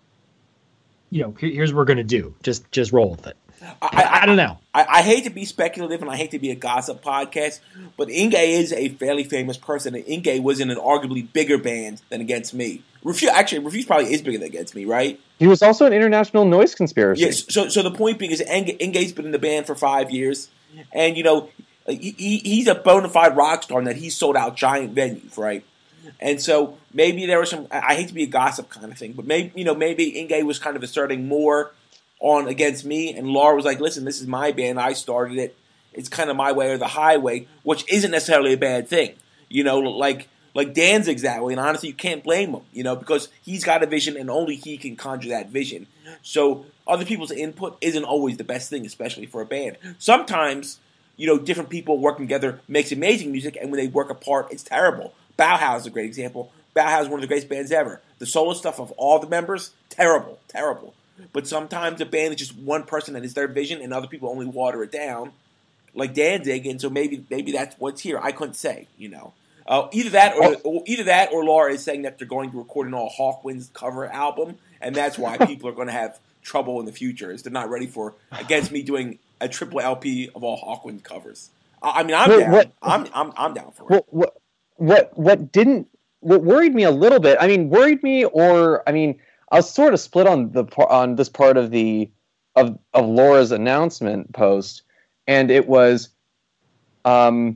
you know, here, here's what we're going to do. Just just roll with it. I, I, I don't know. I, I hate to be speculative, and I hate to be a gossip podcast, but Inge is a fairly famous person, and Inge was in an arguably bigger band than Against Me. Refuse, actually, Refuse probably is bigger than Against Me, right? He was also an international noise conspiracy. Yes. So, so the point being is Inge, Inge's been in the band for five years, and, you know, he, he he's a bona fide rock star in that he's sold out giant venues, right? And so maybe there was some, I hate to be a gossip kind of thing, but maybe, you know, maybe Inge was kind of asserting more on Against Me, and Laura was like, listen, this is my band, I started it, it's kind of my way or the highway, which isn't necessarily a bad thing. You know, like like Danzig's that way, and honestly, you can't blame him, you know, because he's got a vision and only he can conjure that vision. So other people's input isn't always the best thing, especially for a band. Sometimes, you know, different people working together makes amazing music, and when they work apart, it's terrible. Bauhaus is a great example. Bauhaus is one of the greatest bands ever. The solo stuff of all the members, terrible, terrible. But sometimes a band is just one person and it's their vision, and other people only water it down, like Danzig. And so maybe maybe that's what's here. I couldn't say, you know. Uh, either that, or, or either that, or Laura is saying that they're going to record an all Hawkwinds cover album, and that's why people are going to have trouble in the future. Is they're not ready for Against Me doing a triple L P of all Hawkwinds covers. I, I mean, I'm what, down. What, I'm I'm I'm down for it. What, what, What what didn't what worried me a little bit? I mean, worried me, or I mean, I was sort of split on the on this part of the of of Laura's announcement post, and it was, um,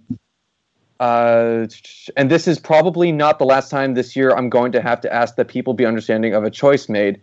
uh, and this is probably not the last time this year I'm going to have to ask that people be understanding of a choice made.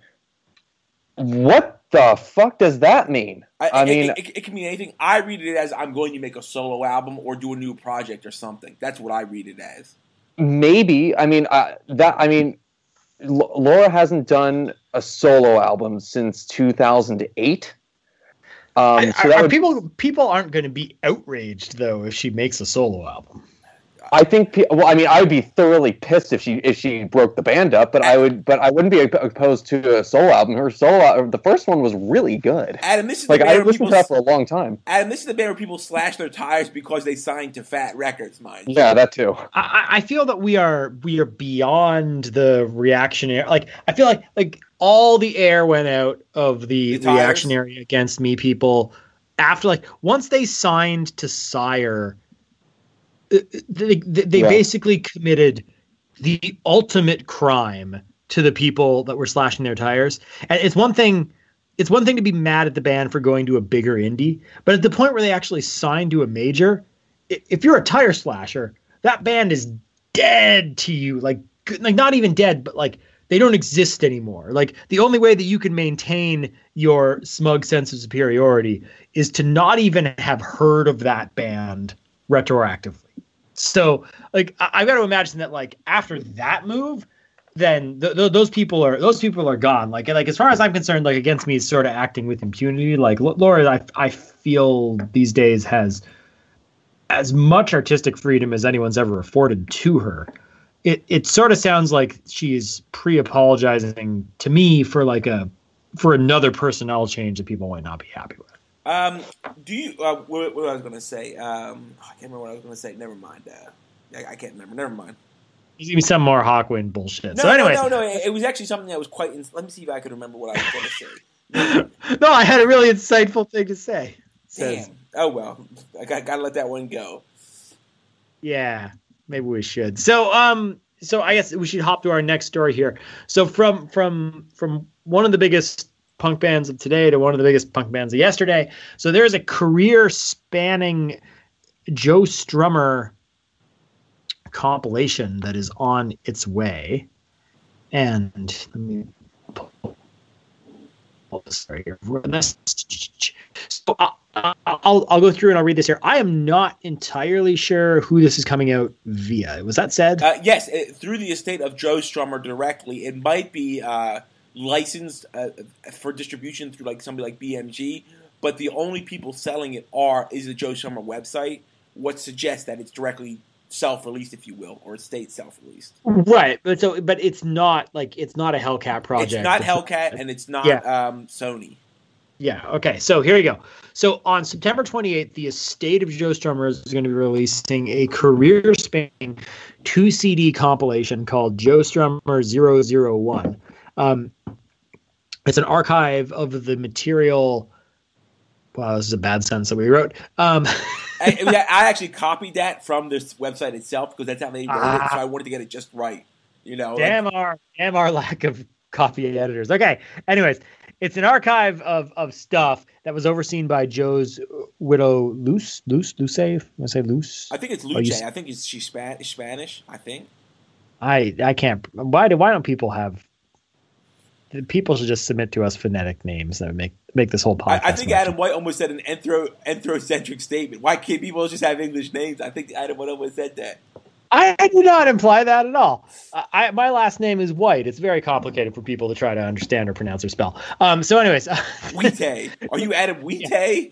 What the fuck does that mean? I, I it, mean, it, it, it can mean anything. I read it as I'm going to make a solo album or do a new project or something. That's what I read it as. Maybe. I mean, uh, that. I mean, L- Laura hasn't done a solo album since two thousand eight. Um, I, so I, that would, people people aren't going to be outraged though if she makes a solo album. I think. Well, I mean, I would be thoroughly pissed if she if she broke the band up, but I would. But I wouldn't be opposed to a solo album. Her solo, the first one was really good. Adam, this is like the I band listened to that for a long time. Adam, this is the band where people slash their tires because they signed to Fat Records, mind you. Yeah, that too. I, I feel that we are we are beyond the reactionary. Like I feel like like all the air went out of the, The reactionary Against Me people after, like, once they signed to Sire. They, they, they yeah. basically committed the ultimate crime to the people that were slashing their tires. And it's one thing, it's one thing to be mad at the band for going to a bigger indie, but at the point where they actually signed to a major, if you're a tire slasher, that band is dead to you. Like, like not even dead, but like they don't exist anymore. Like the only way that you can maintain your smug sense of superiority is to not even have heard of that band retroactively. So, like, I- I've got to imagine that, like, after that move, then th- th- those people are those people are gone. Like, like as far as I'm concerned, like Against Me is sort of acting with impunity. Like L- Laura, I I feel these days has as much artistic freedom as anyone's ever afforded to her. It it sort of sounds like she's pre-apologizing to me for like a for another personnel change that people might not be happy with. Um, do you? Uh, what, what I was going to say? Um, I can't remember what I was going to say. Never mind. Uh, I, I can't remember. Never mind. There's gonna be some more Hawkwind bullshit. No, so anyway, no, no, no. It, it was actually something that was quite. In- Let me see if I could remember what I was going to say. No, I had a really insightful thing to say. Damn. Says, oh well, I got, got to let that one go. Yeah, maybe we should. So, um, so I guess we should hop to our next story here. So from from from one of the biggest punk bands of today to one of the biggest punk bands of yesterday. So there is a career-spanning Joe Strummer compilation that is on its way, and let me pull this right here. So I'll, I'll I'll go through and I'll read this here. I am not entirely sure who this is coming out via. Was that said? Uh, yes, it, through the estate of Joe Strummer directly. It might be uh, licensed uh, for distribution through like somebody like B M G, but the only people selling it are is the Joe Strummer website, what suggests that it's directly self-released, if you will, or state self-released. Right, but so but it's not like it's not a Hellcat project. It's not Hellcat, and it's not yeah. um, Sony. Yeah. Okay. So here you go. So on September twenty-eighth, the estate of Joe Strummer is going to be releasing a career-spanning two C D compilation called Joe Strummer zero zero one. Um, it's an archive of the material. Wow, this is a bad sentence that we wrote. Um, I, I actually copied that from this website itself because that's how they wrote uh, it. So I wanted to get it just right. You know, damn like, our damn our lack of copy editors. Okay. Anyways, it's an archive of of stuff that was overseen by Joe's widow, Luce. Luce, Luce. I want to say Luce. I think it's Luce. I think it's she's Spanish. Spanish. I think. I I can't. Why do why don't people have? People should just submit to us phonetic names that would make make this whole podcast. I, I think Adam White almost said an anthro anthrocentric statement. Why can't people just have English names? I think Adam White almost said that. I, I do not imply that at all. Uh, I, my last name is White. It's very complicated for people to try to understand or pronounce or spell. Um. So, anyways, Wheate. Are you Adam Wheate? Yeah.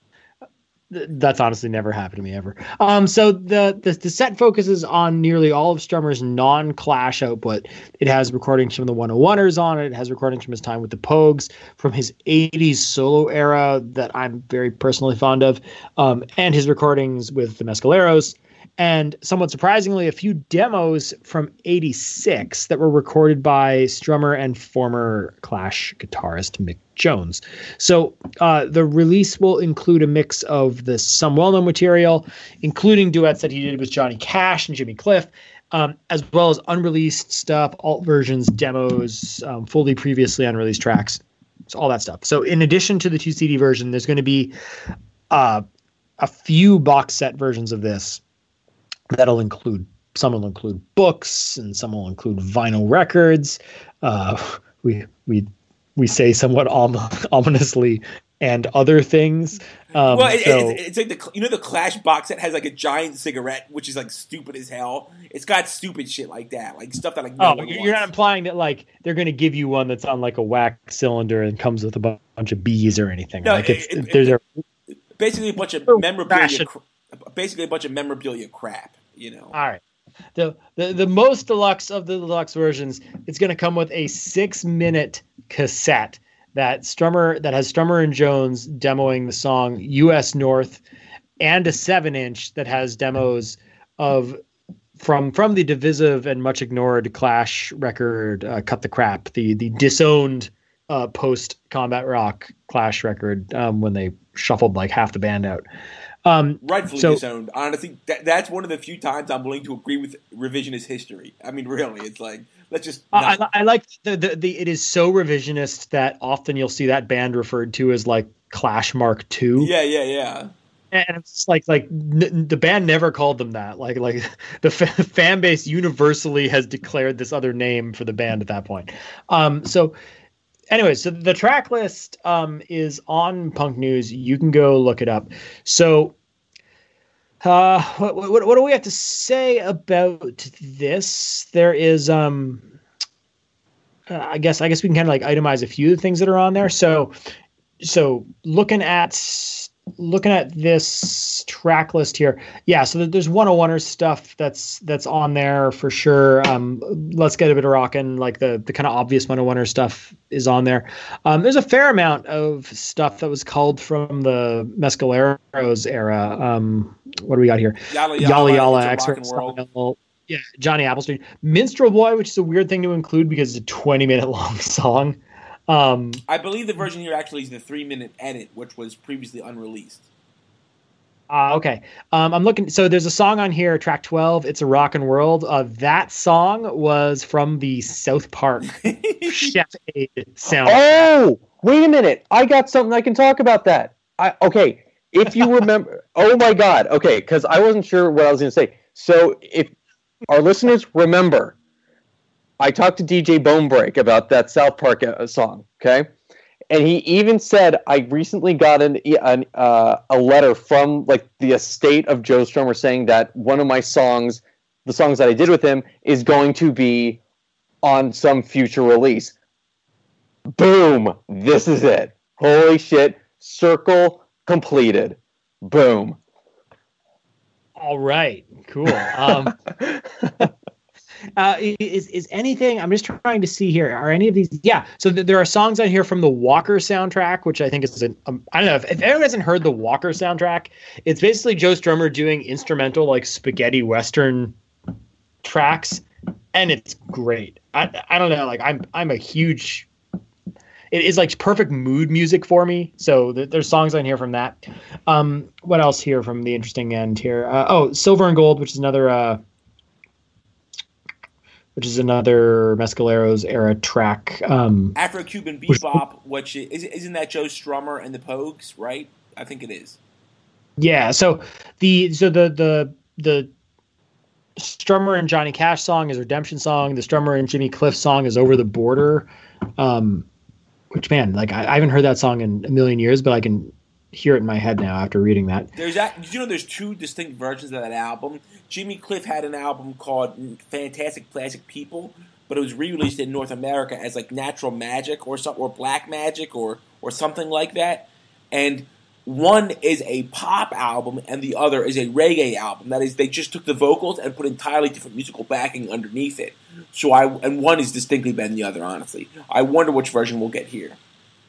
That's honestly never happened to me ever. Um, so the, the the set focuses on nearly all of Strummer's non-Clash output. It has recordings from the one oh one-ers on it. It has recordings from his time with the Pogues, from his eighties solo era that I'm very personally fond of, um, and his recordings with the Mescaleros. And somewhat surprisingly, a few demos from eighty-six that were recorded by Strummer and former Clash guitarist Mick Jones. So uh, the release will include a mix of the some well-known material, including duets that he did with Johnny Cash and Jimmy Cliff, um, as well as unreleased stuff, alt versions, demos, um, fully previously unreleased tracks, so all that stuff. So in addition to the two C D version, there's going to be uh, a few box set versions of this. That'll include, some will include books and some will include vinyl records. Uh, we we we say somewhat om- ominously, and other things. Um, well, it, so, it's, it's like the you know the Clash box set has like a giant cigarette, which is like stupid as hell. It's got stupid shit like that, like stuff that like no oh, one you're wants. not implying that like they're going to give you one that's on like a wax cylinder and comes with a bu- bunch of bees or anything. No, like it's it, it, there's it, a basically a bunch of memorabilia. fashion. Basically, a bunch of memorabilia crap. You know. All right. The, the the most deluxe of the deluxe versions, it's going to come with a six minute cassette that Strummer that has Strummer and Jones demoing the song U S North, and a seven inch that has demos of from from the divisive and much ignored Clash record, uh, Cut the Crap, the the disowned uh, post Combat Rock Clash record, um, when they shuffled like half the band out. Um, Rightfully so, disowned. Honestly, that, that's one of the few times I'm willing to agree with revisionist history. I mean, really, it's like let's just. I, I, I like the, the the it is so revisionist that often you'll see that band referred to as like Clash Mark two. Yeah, yeah, yeah. And it's like like n- the band never called them that. Like like the fa- fan base universally has declared this other name for the band at that point. Um, so. Anyway, so the track list um, is on Punk News. You can go look it up. So, uh, what, what, what do we have to say about this? There is, um, uh, I guess, I guess we can kind of like itemize a few of the things that are on there. So, so looking at looking at this track list here, yeah. So there's one oh one-er stuff that's that's on there for sure. Um, Let's Get a Bit of Rockin', like the the kind of obvious one oh one-er stuff is on there. Um, there's a fair amount of stuff that was culled from the Mescaleros era. Um, what do we got here? Yalla Yalla Yalla, Yalla, It's a X-Ray Rockin' World. Style. Yeah, Johnny Appleseed. Minstrel Boy, which is a weird thing to include because it's a twenty-minute long song. Um, I believe the version here actually is the three-minute edit, which was previously unreleased. Uh, okay. Um, I'm looking. So there's a song on here, track twelve. It's a Rockin' World. Uh, that song was from the South Park Chef Aid sound. Oh, wait a minute. I got something I can talk about that. I Okay. If you remember. Oh, my God. Okay. Because I wasn't sure what I was going to say. So if our listeners remember, I talked to D J Bonebreak about that South Park uh, song. Okay. And he even said, I recently got an, an uh, a letter from like the estate of Joe Strummer saying that one of my songs, the songs that I did with him, is going to be on some future release. Boom! This is it. Holy shit! Circle completed. Boom. All right. Cool. Um, Uh, is is anything? I'm just trying to see here. Are any of these? Yeah. So th- there are songs on here from the Walker soundtrack, which I think is an. Um, I don't know if, if anyone hasn't heard the Walker soundtrack. It's basically Joe Strummer doing instrumental like spaghetti western tracks, and it's great. I I don't know. Like I'm I'm a huge. It is like perfect mood music for me. So th- there's songs on here from that. Um, what else here from the interesting end here? Uh, oh, Silver and Gold, which is another. Uh, which is another Mescaleros era track. Um, Afro-Cuban Bebop, which is, isn't that Joe Strummer and the Pogues, right? I think it is. Yeah, so the so the the the Strummer and Johnny Cash song is Redemption Song. The Strummer and Jimmy Cliff song is Over the Border. Um, which, man, like I, I haven't heard that song in a million years, but I can hear it in my head now after reading that. There's that. Did you know there's two distinct versions of that album? Jimmy Cliff had an album called Fantastic Plastic People, but it was re-released in North America as like Natural Magic or something, or Black Magic or or something like that. And one is a pop album and the other is a reggae album. That is, they just took the vocals and put entirely different musical backing underneath it. So I and one is distinctly better than the other. Honestly, I wonder which version we'll get here.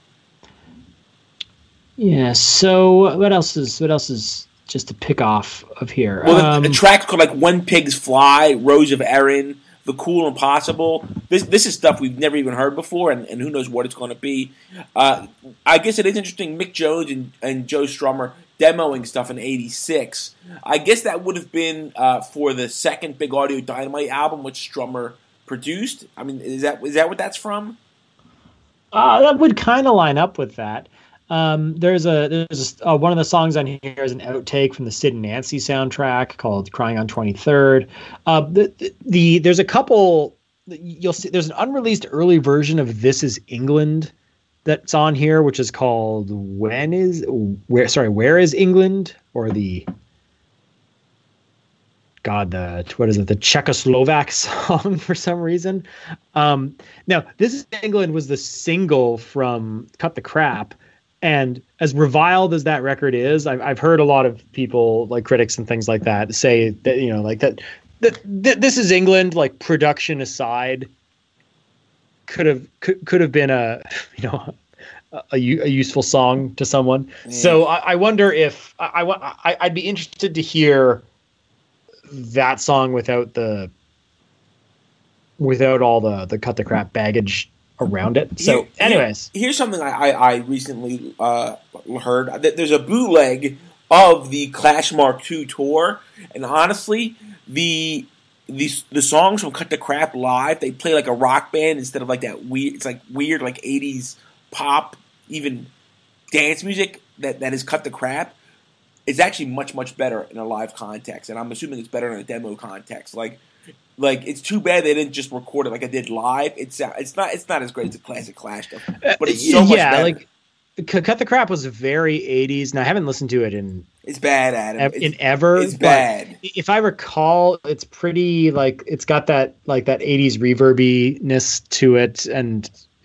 Yeah. So what else is what else is just to pick off of here? Well, um, the, the track called like When Pigs Fly, Rose of Erin, The Cool Impossible. This this is stuff we've never even heard before, and, and who knows what it's going to be. Uh, I guess it is interesting. Mick Jones and, and Joe Strummer demoing stuff in eighty-six. I guess that would have been uh, for the second Big Audio Dynamite album, which Strummer produced. I mean, is that is that what that's from? Uh, that would kind of line up with that. Um, there's a there's a, uh, one of the songs on here is an outtake from the Sid and Nancy soundtrack called "Crying on twenty-third." Uh, the, the the there's a couple you'll see. There's an unreleased early version of "This Is England" that's on here, which is called "When Is Where?" Sorry, "Where Is England?" or the God, the what is it? The Czechoslovak song for some reason. Um, now, "This Is England" was the single from "Cut the Crap." And as reviled as that record is, I've, I've heard a lot of people, like critics and things like that, say that, you know, like that, that, that This Is England, like production aside, could have could, could have been a, you know, a, a, a useful song to someone. Yeah. So I, I wonder if I, I I'd be interested to hear that song without the without all the the cut the crap baggage around it. So, Here, anyways, here's something I I, I recently uh, heard. There's a bootleg of the Clash Mark two tour, and honestly, the the the songs from Cut the Crap live, they play like a rock band instead of like that weird. It's like weird, like eighties pop, even dance music that that is Cut the Crap. It's actually much much better in a live context, and I'm assuming it's better in a demo context. Like. Like, it's too bad they didn't just record it like I did live. It's it's not it's not as great as the classic Clash stuff, but it's so uh, much yeah, better. Like Cut the Crap was very eighties, and I haven't listened to it in it's bad, Adam. Ev- it's, in ever. It's bad. If I recall, it's pretty like it's got that like that eighties reverby-ness to it, and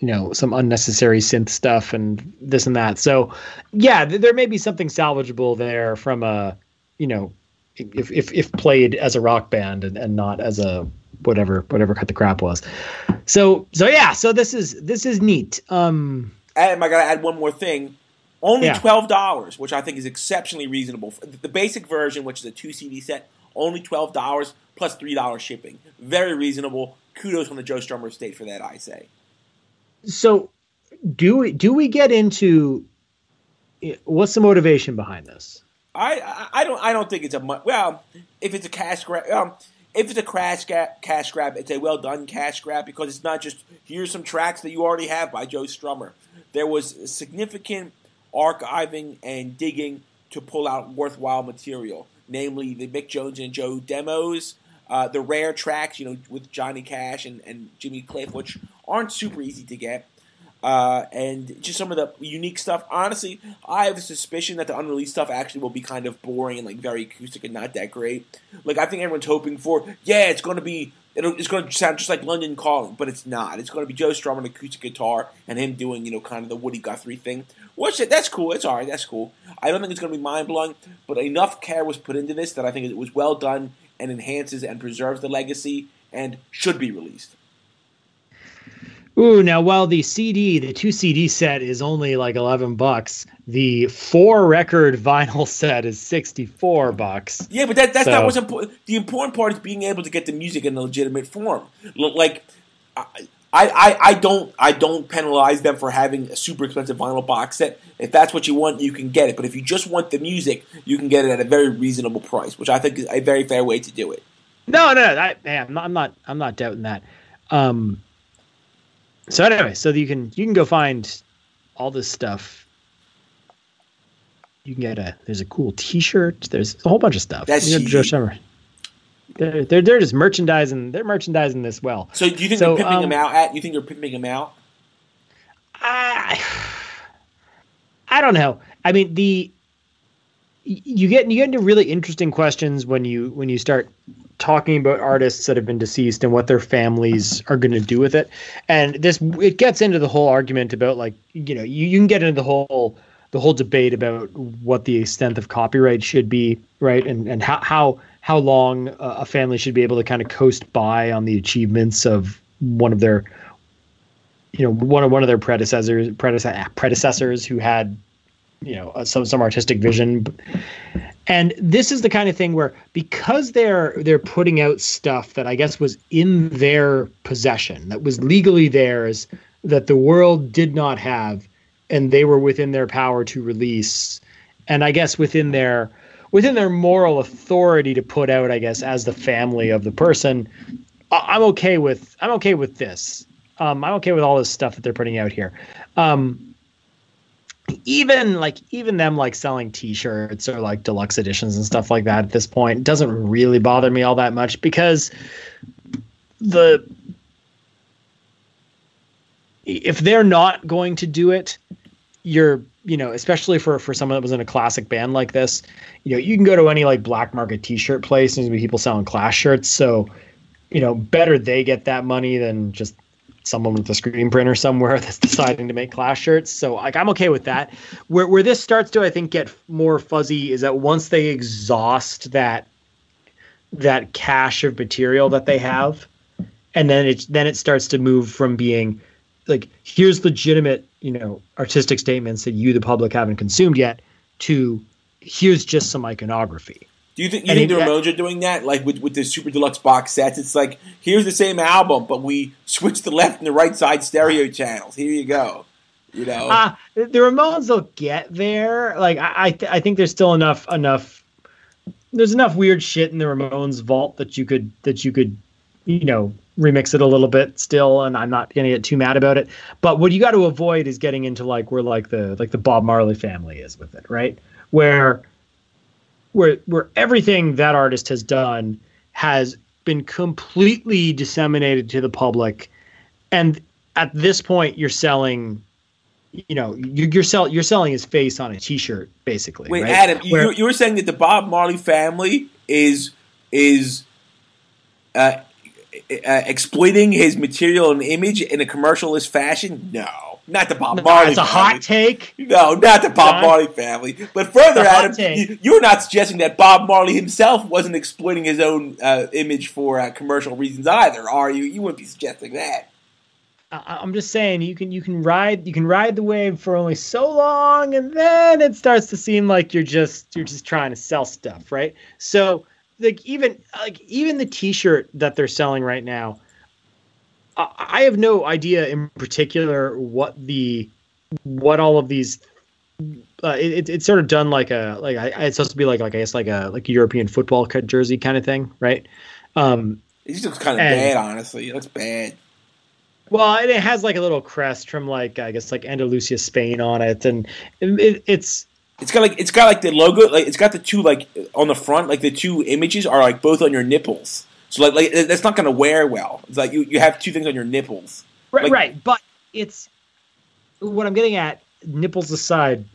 you know, some unnecessary synth stuff and this and that. So yeah, th- there may be something salvageable there from a, you know, if if, if played as a rock band and, and not as a whatever whatever cut the crap was. So so yeah, so this is this is neat. Um, and I gotta add one more thing. Only yeah. twelve dollars, which I think is exceptionally reasonable. The basic version, which is a two C D set, only twelve dollars plus three dollars shipping. Very reasonable. Kudos on the Joe Strummer estate for that, I say. So do we do we get into what's the motivation behind this? I, I, I don't I don't think it's a mu- well if it's a cash grab um, if it's a cash grab, cash grab it's a well done cash grab because it's not just here's some tracks that you already have by Joe Strummer. There was significant archiving and digging to pull out worthwhile material, namely the Mick Jones and Joe demos, uh, the rare tracks, you know, with Johnny Cash and, and Jimmy Cliff, which aren't super easy to get, uh, and just some of the unique stuff. Honestly, I have a suspicion that the unreleased stuff actually will be kind of boring and like very acoustic and not that great. Like I think everyone's hoping for, yeah, it's going to be. It'll, it's going to sound just like London Calling, but it's not. It's going to be Joe Strummer on acoustic guitar and him doing, you know, kind of the Woody Guthrie thing. Which, that's cool. It's all right. That's cool. I don't think it's going to be mind-blowing, but enough care was put into this that I think it was well done and enhances and preserves the legacy and should be released. Ooh, now while the C D, the two C D set is only like eleven bucks, the four record vinyl set is sixty-four bucks. Yeah, but that, that's so. not what's important. The important part is being able to get the music in a legitimate form. Like, I, I, I don't I don't penalize them for having a super expensive vinyl box set. If that's what you want, you can get it. But if you just want the music, you can get it at a very reasonable price, which I think is a very fair way to do it. No, no, I, man, I'm not, I'm not, I'm not doubting that. Um, so anyway, so you can you can go find all this stuff. You can get a there's a cool T-shirt. There's a whole bunch of stuff. That's you know, Joe Strummer. They're, they're they're just merchandising. They're merchandising this well. So do you think so, they're pimping um, them out? At you think they're pimping them out? I I don't know. I mean, the you get you get into really interesting questions when you when you start talking about artists that have been deceased and what their families are going to do with it. And this it gets into the whole argument about like you know you, you can get into the whole the whole debate about what the extent of copyright should be, right? And and how how how long a family should be able to kind of coast by on the achievements of one of their, you know, one of one of their predecessors, predecessors, predecessors who had, you know, some some artistic vision. And this is the kind of thing where because they're they're putting out stuff that I guess was in their possession, that was legally theirs, that the world did not have, and they were within their power to release, and I guess within their within their moral authority to put out, I guess, as the family of the person, I'm okay with I'm okay with this. Um, I'm okay with all this stuff that they're putting out here. Um, even like even them like selling T-shirts or like deluxe editions and stuff like that at this point doesn't really bother me all that much because the if they're not going to do it, you're you know, especially for, for someone that was in a classic band like this, you know, you can go to any like black market T-shirt place and there's gonna be people selling Clash shirts. So, you know, better they get that money than just someone with a screen printer somewhere that's deciding to make Clash shirts. So like, I'm okay with that. Where where this starts to, I think, get more fuzzy is that once they exhaust that, that cache of material that they have, and then it's, then it starts to move from being like, here's legitimate, you know, artistic statements that you, the public, haven't consumed yet, to here's just some iconography. Do you think you think the Ramones are doing that? Like with, with the super deluxe box sets, it's like, here's the same album, but we switched the left and the right side stereo channels. Here you go. You know, uh, the Ramones will get there. Like I, I, th- I think there's still enough, enough. There's enough weird shit in the Ramones vault that you could, that you could, you know, remix it a little bit still, and I'm not gonna get too mad about it. But what you got to avoid is getting into like where like the like the Bob Marley family is with it, right? Where where where everything that artist has done has been completely disseminated to the public, and at this point you're selling, you know, you, you're sell you're selling his face on a T-shirt, basically. Wait, right? Adam, Where, you, you were saying that the Bob Marley family is is uh, uh, exploiting his material and image in a commercialist fashion? No. Not the Bob No, Marley it's a family. hot take. No, not the Bob John? Marley family. But further, It's a hot Adam, take. you, you're not suggesting that Bob Marley himself wasn't exploiting his own uh, image for uh, commercial reasons either, are you? You wouldn't be suggesting that. I- I'm just saying you can you can ride you can ride the wave for only so long, and then it starts to seem like you're just you're just trying to sell stuff, right? So like even like even the T-shirt that they're selling right now, I, I have no idea in particular what the what all of these. Uh, it, it's sort of done like a like I, it's supposed to be like like I guess like a like a European football cut jersey kind of thing, right? Um, It just looks kind of And- bad, honestly. It looks bad. Well, and it has like a little crest from like I guess like Andalusia, Spain on it, and it, it's It's got like it's got like the logo, like it's got the two like on the front, like the two images are like both on your nipples. So like like that's not going to wear well. It's like you, you have two things on your nipples. right, Like- right. But it's what I'm getting at. Nipples aside,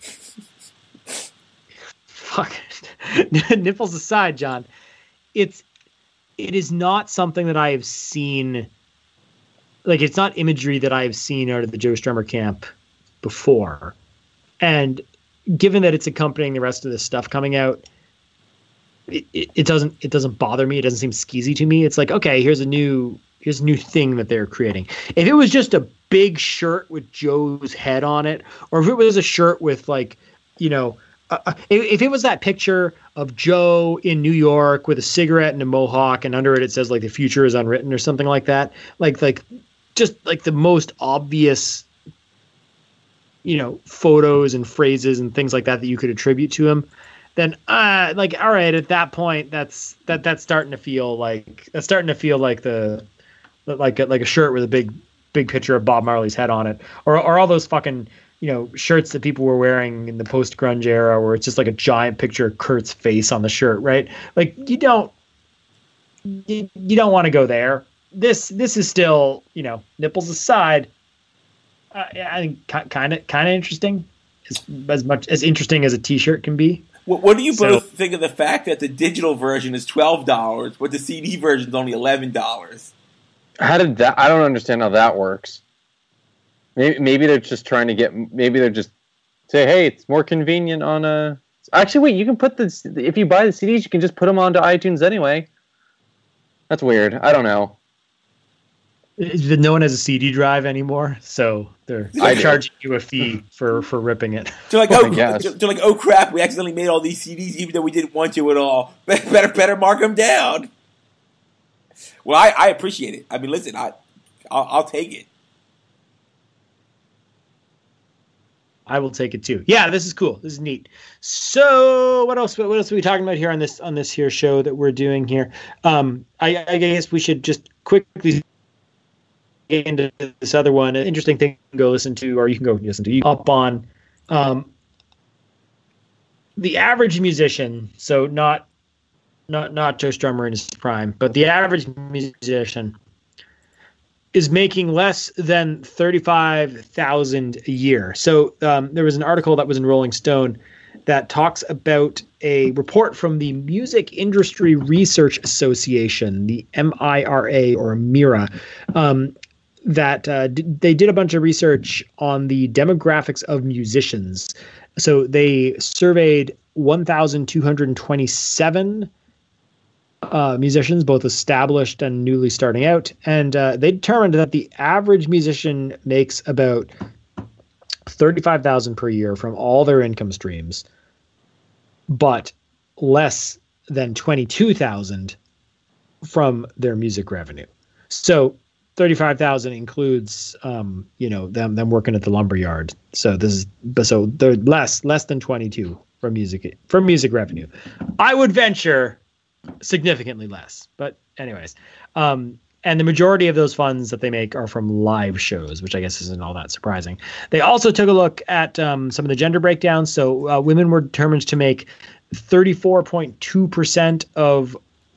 fuck, nipples aside, John. It's it is not something that I have seen. Like it's not imagery that I have seen out of the Joe Strummer camp before, and given that it's accompanying the rest of this stuff coming out, it, it, it doesn't it doesn't bother me. It doesn't seem skeezy to me. It's like, okay, here's a new here's a new thing that they're creating. If it was just a big shirt with Joe's head on it, or if it was a shirt with like, you know, uh, if, if it was that picture of Joe in New York with a cigarette and a mohawk, and under it it says like the future is unwritten or something like that, like like just like the most obvious, you know, photos and phrases and things like that that you could attribute to him, then uh like all right, at that point that's that that's starting to feel like that's starting to feel like the like a, like a shirt with a big big picture of Bob Marley's head on it, or or all those fucking, you know, shirts that people were wearing in the post grunge era where it's just like a giant picture of Kurt's face on the shirt, right? Like you don't you, you don't want to go there. This this is still, you know, nipples aside, uh, I think kind of kind of interesting, as, as much as interesting as a T-shirt can be. What, what do you So- both think of the fact that the digital version is twelve dollars, but the C D version is only eleven dollars? How did that? I don't understand how that works. Maybe, maybe they're just trying to get. Maybe they're just say, "Hey, it's more convenient on a." Actually, wait. You can put this if you buy the C Ds. You can just put them onto iTunes anyway. That's weird. I don't know. It's been no one has a C D drive anymore, so they're, I they're do. charging you a fee for for ripping it. They're like, I oh, guess. they're like, oh crap, we accidentally made all these C Ds even though we didn't want to at all. Better, better mark them down. Well, I, I appreciate it. I mean, listen, I, I'll, I'll take it. I will take it too. Yeah, this is cool. This is neat. So, what else? What else are we talking about here on this on this here show that we're doing here? Um, I, I guess we should just quickly get into this other one. An interesting thing to go listen to, or you can go listen to. You up on um, the average musician. So not not not Joe Strummer in his prime, but the average musician is making less than thirty-five thousand dollars a year. So um, there was an article that was in Rolling Stone that talks about a report from the Music Industry Research Association, the M I R A or MIRA, um, that uh, d- they did a bunch of research on the demographics of musicians. So they surveyed one thousand two hundred twenty-seven Uh, musicians, both established and newly starting out, and uh, they determined that the average musician makes about thirty-five thousand per year from all their income streams, but less than twenty-two thousand from their music revenue. So thirty-five thousand includes, um, you know, them them working at the lumber yard. So this is so they're less less than twenty-two from music from music revenue. I would venture significantly less, but anyways, um, and the majority of those funds that they make are from live shows, which I guess isn't all that surprising. They also took a look at um, some of the gender breakdowns. So uh, women were determined to make thirty-four point two percent of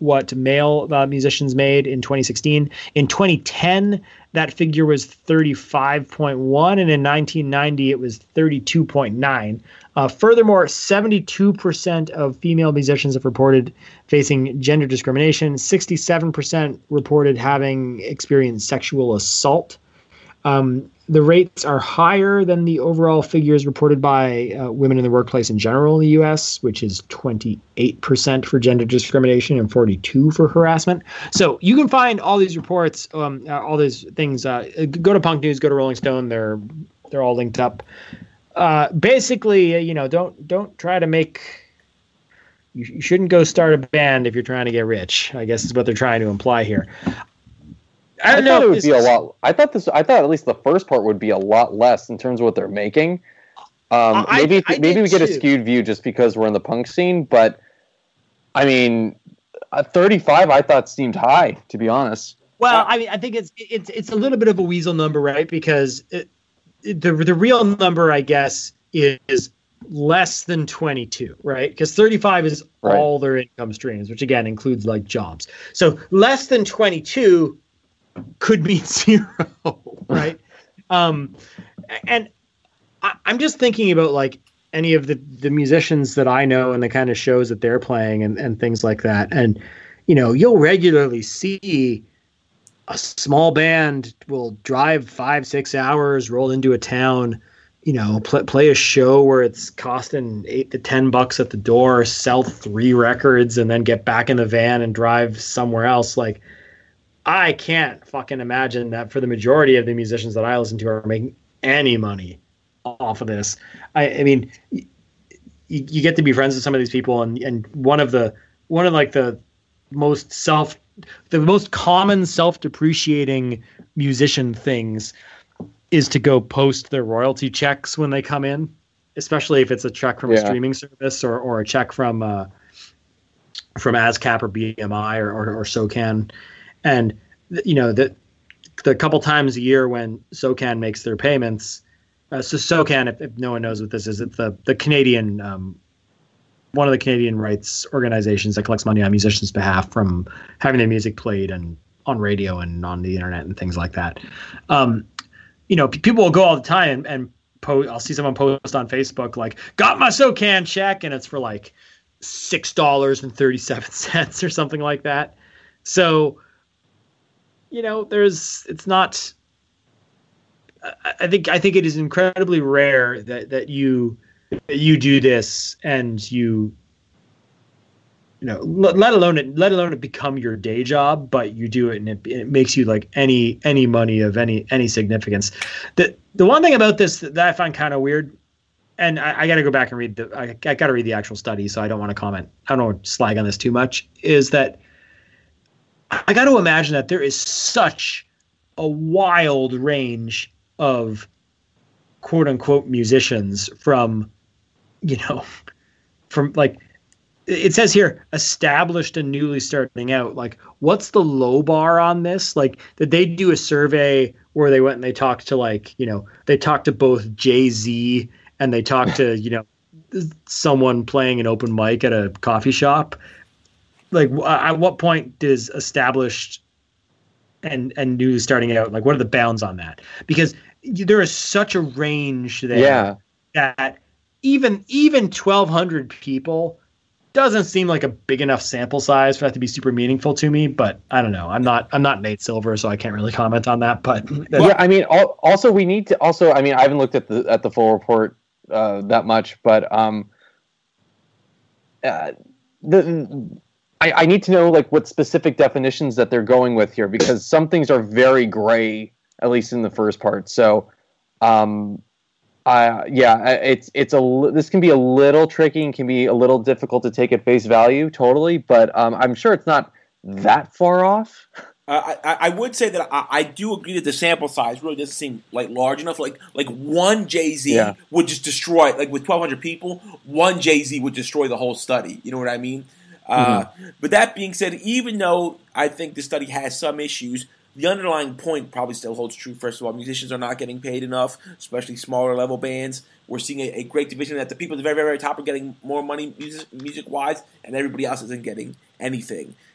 what male uh, musicians made in twenty sixteen. In twenty ten, that figure was thirty-five point one, and in nineteen ninety, it was thirty-two point nine. Uh, furthermore, seventy-two percent of female musicians have reported facing gender discrimination. sixty-seven percent reported having experienced sexual assault. Um, the rates are higher than the overall figures reported by uh, women in the workplace in general in the U S, which is twenty-eight percent for gender discrimination and forty-two percent for harassment. So you can find all these reports, um, uh, all these things. Uh, go to Punk News, go to Rolling Stone. They're they're all linked up. Uh, basically, uh, you know, don't don't try to make. You, you shouldn't go start a band if you're trying to get rich, I guess is what they're trying to imply here. I, I thought it would be a lot. I thought this. I thought at least the first part would be a lot less in terms of what they're making. Um, I, maybe I maybe we get too. a skewed view just because we're in the punk scene, but I mean, uh, thirty-five I thought seemed high, to be honest. Well, I mean, I think it's it's it's a little bit of a weasel number, right? Because it, it, the the real number, I guess, is, is less than twenty-two, right? Because thirty-five is right. all their income streams, which again includes like jobs. So less than twenty-two could mean zero, right? um, and I, I'm just thinking about like any of the, the musicians that I know and the kind of shows that they're playing and, and things like that. And, you know, you'll regularly see a small band will drive five, six hours, roll into a town, you know, play, play a show where it's costing eight to ten bucks at the door, sell three records, and then get back in the van and drive somewhere else. Like, I can't fucking imagine that for the majority of the musicians that I listen to are making any money off of this. I, I mean, you, you get to be friends with some of these people, and, and one of the one of like the most self, the most common self-depreciating musician things is to go post their royalty checks when they come in, especially if it's a check from yeah. a streaming service or or a check from uh, from ASCAP or B M I or or, or SOCAN. And, you know, the the couple times a year when SOCAN makes their payments, uh, so SOCAN, if, if no one knows what this is, it's the, the Canadian, um, one of the Canadian rights organizations that collects money on musicians' behalf from having their music played and on radio and on the internet and things like that. Um, you know, p- people will go all the time and, and post, I'll see someone post on Facebook, like, got my SOCAN check, and it's for like six dollars and thirty-seven cents or something like that. So, you know, there's, it's not, I think, I think it is incredibly rare that, that you, you do this and you, you know, let, let alone it, let alone it become your day job, but you do it and it, it makes you like any, any money of any, any significance. The, the one thing about this that I find kind of weird, and I, I got to go back and read the, I, I got to read the actual study, so I don't want to comment. I don't want to slag on this too much, is that I got to imagine that there is such a wild range of quote unquote musicians from, you know, from like, it says here, established and newly starting out. Like, what's the low bar on this? Like, did they do a survey where they went and they talked to like, you know, they talked to both Jay-Z and they talked to, you know, someone playing an open mic at a coffee shop? Like, at what point does established and and new starting out, like, what are the bounds on that? Because there is such a range there yeah. that even even twelve hundred people doesn't seem like a big enough sample size for that to be super meaningful to me. But I don't know. I'm not I'm not Nate Silver, so I can't really comment on that. But yeah, I mean, also we need to also. I mean, I haven't looked at the at the full report uh, that much, but um, uh, the. I, I need to know like what specific definitions that they're going with here, because some things are very gray, at least in the first part. So, um, uh, yeah, it's it's a this can be a little tricky and can be a little difficult to take at face value, totally. But um, I'm sure it's not that far off. Uh, I, I would say that I, I do agree that the sample size really doesn't seem like large enough. Like like one Jay-Z yeah. would just destroy, like with twelve hundred people, one Jay-Z would destroy the whole study. You know what I mean? Uh, mm-hmm. But that being said, even though I think the study has some issues, the underlying point probably still holds true. First of all, musicians are not getting paid enough, especially smaller level bands. We're seeing a, a great division that the people at the very, very, very top are getting more money music, music-wise, and everybody else isn't getting anything.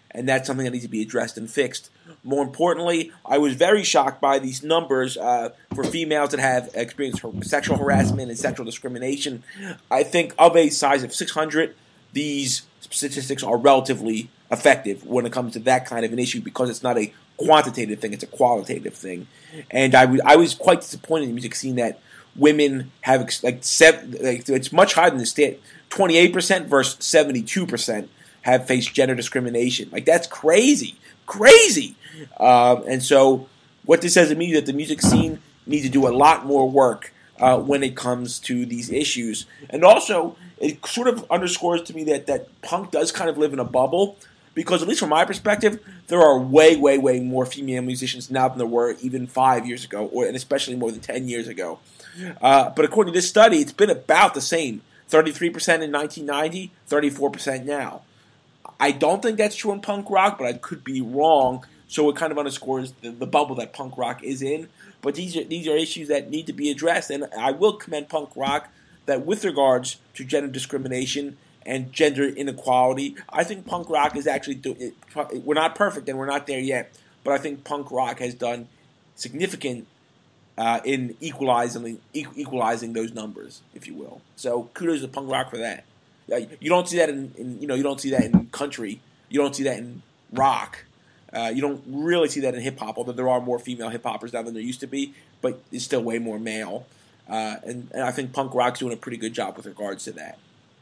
and that's something that needs to be addressed and fixed. More importantly, I was very shocked by these numbers uh, for females that have experienced sexual harassment and sexual discrimination. I think of a size of six hundred, these statistics are relatively effective when it comes to that kind of an issue because it's not a quantitative thing, it's a qualitative thing. And I, w- I was quite disappointed in the music scene that women have, ex- like, seven, like, it's much higher than the state, twenty-eight percent versus seventy-two percent have faced gender discrimination. Like, that's crazy, crazy. Um, and so what this says to me is that the music scene needs to do a lot more work uh, when it comes to these issues. And also, it sort of underscores to me that, that punk does kind of live in a bubble because, at least from my perspective, there are way, way, way more female musicians now than there were even five years ago, or and especially more than ten years ago. Uh, but according to this study, it's been about the same, thirty-three percent in nineteen ninety, thirty-four percent now. I don't think that's true in punk rock, but I could be wrong. So it kind of underscores the, the bubble that punk rock is in. But these are, these are issues that need to be addressed. And I will commend punk rock that with regards to gender discrimination and gender inequality, I think punk rock is actually doing it. We're not perfect and we're not there yet. But I think punk rock has done significant uh, in equalizing, equalizing those numbers, if you will. So kudos to punk rock for that. You don't see that in, in you know you don't see that in country. You don't see that in rock. Uh, you don't really see that in hip hop, although there are more female hip hoppers now than there used to be, but it's still way more male. Uh, and, and I think punk rock's doing a pretty good job with regards to that.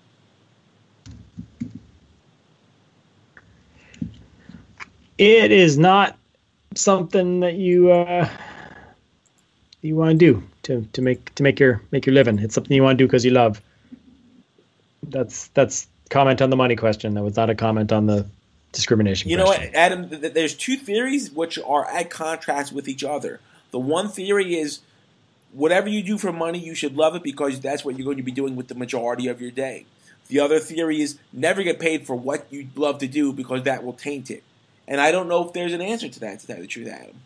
It is not something that you uh, you want to do to, to make to make your make your living. It's something you want to do because you love. That's that's comment on the money question. That was not a comment on the discrimination You question. know what, Adam? Th- there's two theories which are at contrast with each other. The one theory is whatever you do for money, you should love it because that's what you're going to be doing with the majority of your day. The other theory is never get paid for what you love to do because that will taint it. And I don't know if there's an answer to that, to tell you the truth, Adam.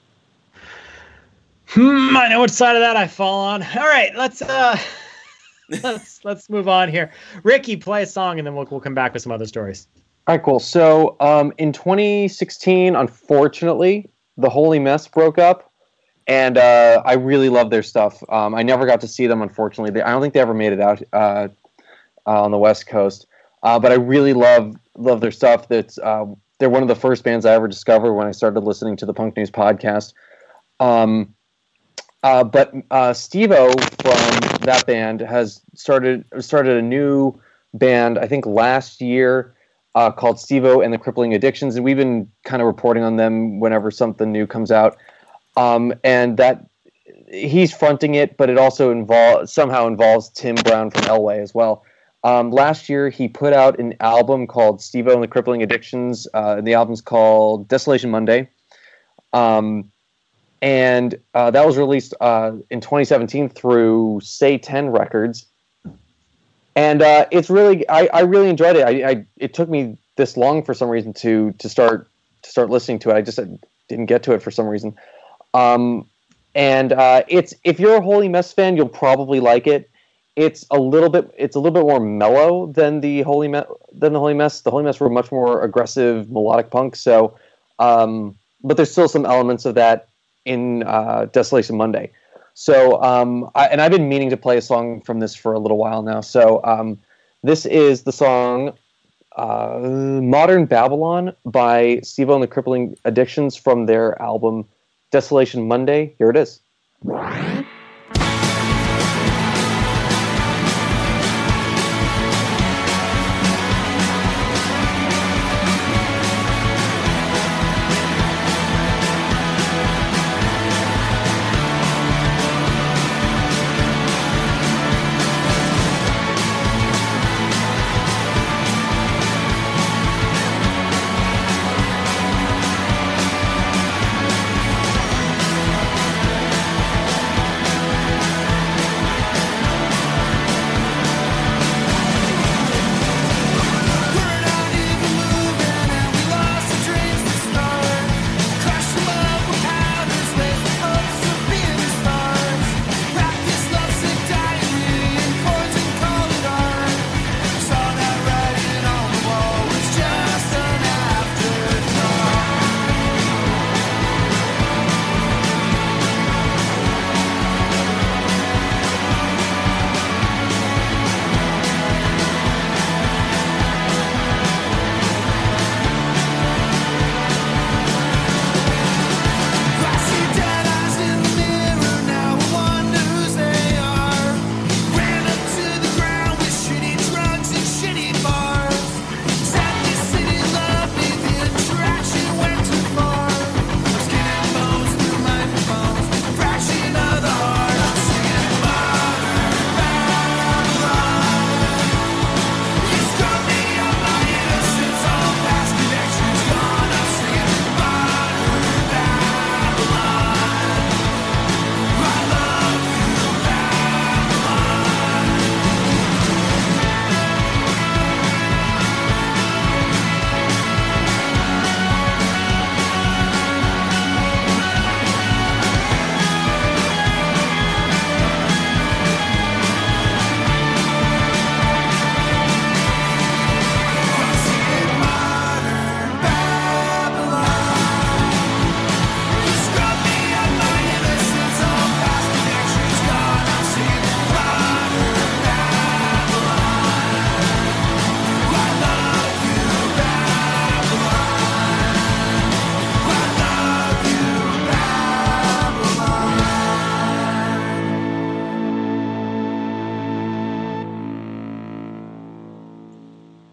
Hmm, I know which side of that I fall on. All right, let's uh, let's let's move on here. Ricky, play a song, and then we'll we'll come back with some other stories. All right, cool. So um, in twenty sixteen, unfortunately, the Holy Mess broke up, and uh, I really love their stuff. Um, I never got to see them, unfortunately. They, I don't think they ever made it out uh, uh, on the West Coast, uh, but I really love love their stuff. That's uh, they're one of the first bands I ever discovered when I started listening to the Punk News podcast. Um, uh, but uh, Steve-O from that band has started started a new band, I think last year. Uh, called Steve-O and the Crippling Addictions, and we've been kind of reporting on them whenever something new comes out. Um, and that he's fronting it, but it also involve somehow involves Tim Brown from Elway as well. Um, last year, he put out an album called Steve-O and the Crippling Addictions. Uh, and the album's called Desolation Monday, um, and uh, that was released uh, in twenty seventeen through Say ten Records. And uh, it's really, I, I really enjoyed it. I, I, it took me this long for some reason to to start to start listening to it. I just didn't get to it for some reason. Um, and uh, it's if you're a Holy Mess fan, you'll probably like it. It's a little bit, it's a little bit more mellow than the Holy Me- than the Holy Mess. The Holy Mess were much more aggressive melodic punk. So, um, but there's still some elements of that in uh, Desolation Monday. So, um, I, and I've been meaning to play a song from this for a little while now. So, um, this is the song uh, Modern Babylon by Steve-O and the Crippling Addictions from their album Desolation Monday. Here it is.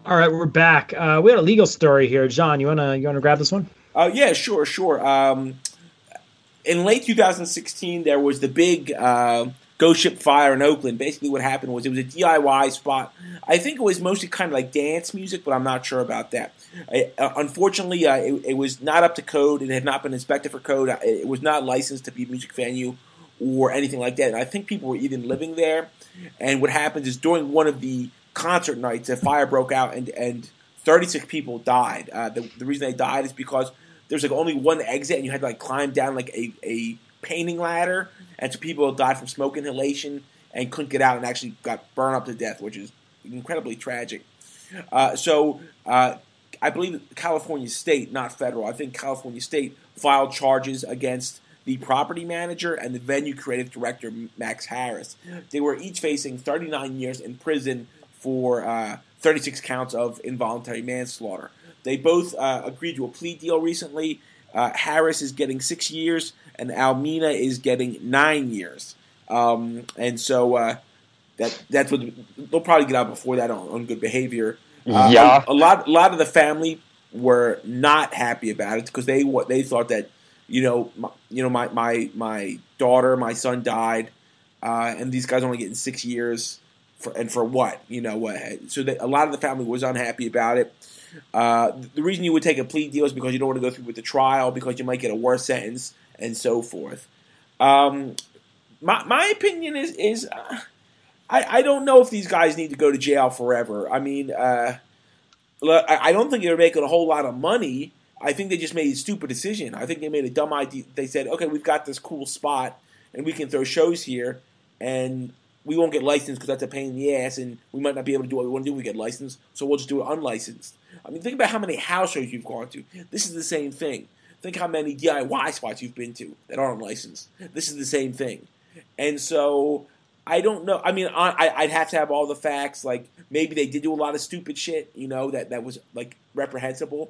All right, we're back. Uh, we had a legal story here, John. You wanna you wanna grab this one? Uh, yeah, sure, sure. Um, in late two thousand sixteen, there was the big uh, ghost ship fire in Oakland. Basically, what happened was it was a D I Y spot. I think it was mostly kind of like dance music, but I'm not sure about that. I, uh, unfortunately, uh, it, it was not up to code. It had not been inspected for code. It was not licensed to be a music venue or anything like that. And I think people were even living there. And what happens is during one of the concert nights, a fire broke out and, and thirty-six people died. Uh, the, the reason they died is because there was like only one exit and you had to like climb down like a, a painting ladder. And so people died from smoke inhalation and couldn't get out and actually got burned up to death, which is incredibly tragic. Uh, so uh, I believe California State, not federal, I think California State filed charges against the property manager and the venue creative director, Max Harris. They were each facing thirty-nine years in prison for uh, thirty-six counts of involuntary manslaughter. They both uh, agreed to a plea deal recently. Uh, Harris is getting six years, and Almina is getting nine years. Um, and so uh, that that's what they'll probably get out before that on, on good behavior. Uh, yeah, a, a lot, a lot of the family were not happy about it because they what they thought that you know, my, you know, my my my daughter, my son died, uh, and these guys are only getting six years, for, and for what? You know, what? So they, a lot of the family was unhappy about it. Uh, the reason you would take a plea deal is because you don't want to go through with the trial because you might get a worse sentence and so forth. Um, my my opinion is is uh, I I don't know if these guys need to go to jail forever. I mean, uh, I don't think they're making a whole lot of money. I think they just made a stupid decision. I think they made a dumb idea. They said, okay, we've got this cool spot, and we can throw shows here, and we won't get licensed because that's a pain in the ass, and we might not be able to do what we want to do when we get licensed, so we'll just do it unlicensed. I mean, think about how many house shows you've gone to. This is the same thing. Think how many D I Y spots you've been to that aren't licensed. This is the same thing. And so I don't know. I mean, I, I'd have to have all the facts. Like, maybe they did do a lot of stupid shit, you know, that, that was, like, reprehensible.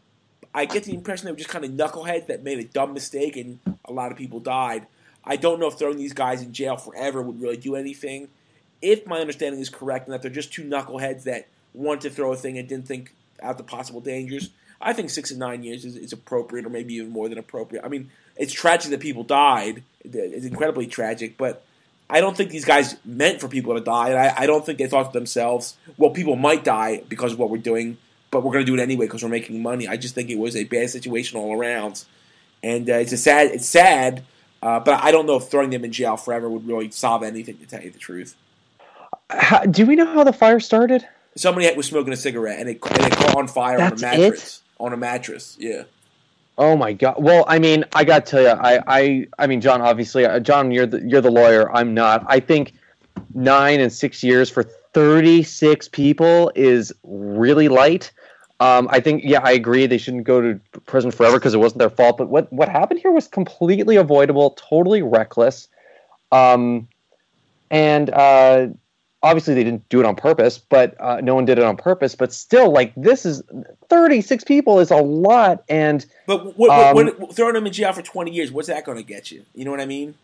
I get the impression they were just kind of knuckleheads that made a dumb mistake and a lot of people died. I don't know if throwing these guys in jail forever would really do anything. If my understanding is correct and that they're just two knuckleheads that wanted to throw a thing and didn't think out the possible dangers, I think six and nine years is, is appropriate or maybe even more than appropriate. I mean, it's tragic that people died. It's incredibly tragic, but I don't think these guys meant for people to die. And I, I don't think they thought to themselves, well, people might die because of what we're doing, but we're going to do it anyway because we're making money. I just think it was a bad situation all around, and uh, it's a sad. It's sad, uh, but I don't know if throwing them in jail forever would really solve anything. To tell you the truth, how, do we know how the fire started? Somebody was smoking a cigarette, and it, and it caught on fire That's on a mattress. It? On a mattress, yeah. Oh my god! Well, I mean, I got to tell you, I, I, I mean, John. Obviously, uh, John, you're the you're the lawyer. I'm not. I think nine and six years for thirty-six people is really light. Um, I think, yeah, I agree. They shouldn't go to prison forever because it wasn't their fault. But what, what happened here was completely avoidable, totally reckless. Um, and uh, obviously they didn't do it on purpose, but uh, no one did it on purpose. But still, like, this is thirty-six people is a lot. And But what, um, what, what, throwing them in jail for twenty years, what's that going to get you? You know what I mean?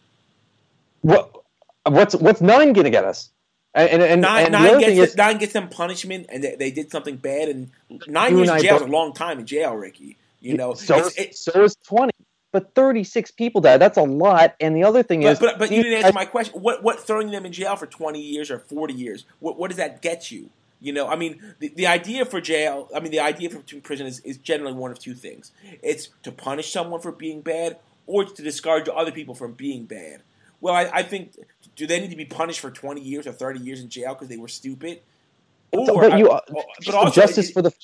what what's what's nine going to get us? And, and, nine, and nine, gets, is, nine gets them punishment, and they, they did something bad. And nine years in jail is a long time in jail, Ricky. You know, so it's, is, it, so is twenty, but thirty-six people died. That's a lot. And the other thing but, is, but, but you didn't answer my question. What what throwing them in jail for twenty years or forty years? What what does that get you? You know, I mean, the, the idea for jail, I mean, the idea for prison is, is generally one of two things. It's to punish someone for being bad, or it's to discourage other people from being bad. Well, I, I think, do they need to be punished for twenty years or thirty years in jail because they were stupid? Or, but you, I, but also, justice it, for the.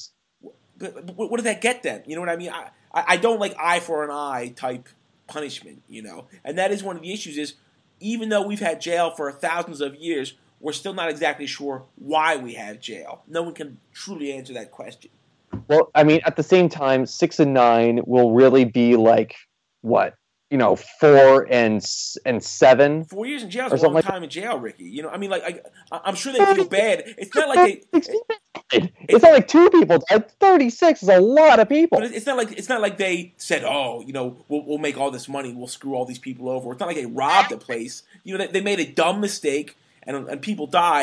But, but what does that get them? You know what I mean? I, I don't like eye for an eye type punishment, you know? And that is one of the issues is, even though we've had jail for thousands of years, we're still not exactly sure why we have jail. No one can truly answer that question. Well, I mean, at the same time, six and nine will really be like, what? You know, four and and seven. Four years in jail is a long like time that. in jail, Ricky. You know, I mean, like, I, I'm sure they feel bad. It's not like they. It, it's not like two people died. Thirty-six is a lot of people. But it's not like it's not like they said, "Oh, you know, we'll, we'll make all this money. We'll screw all these people over." It's not like they robbed a place. You know, they, they made a dumb mistake, and and people died.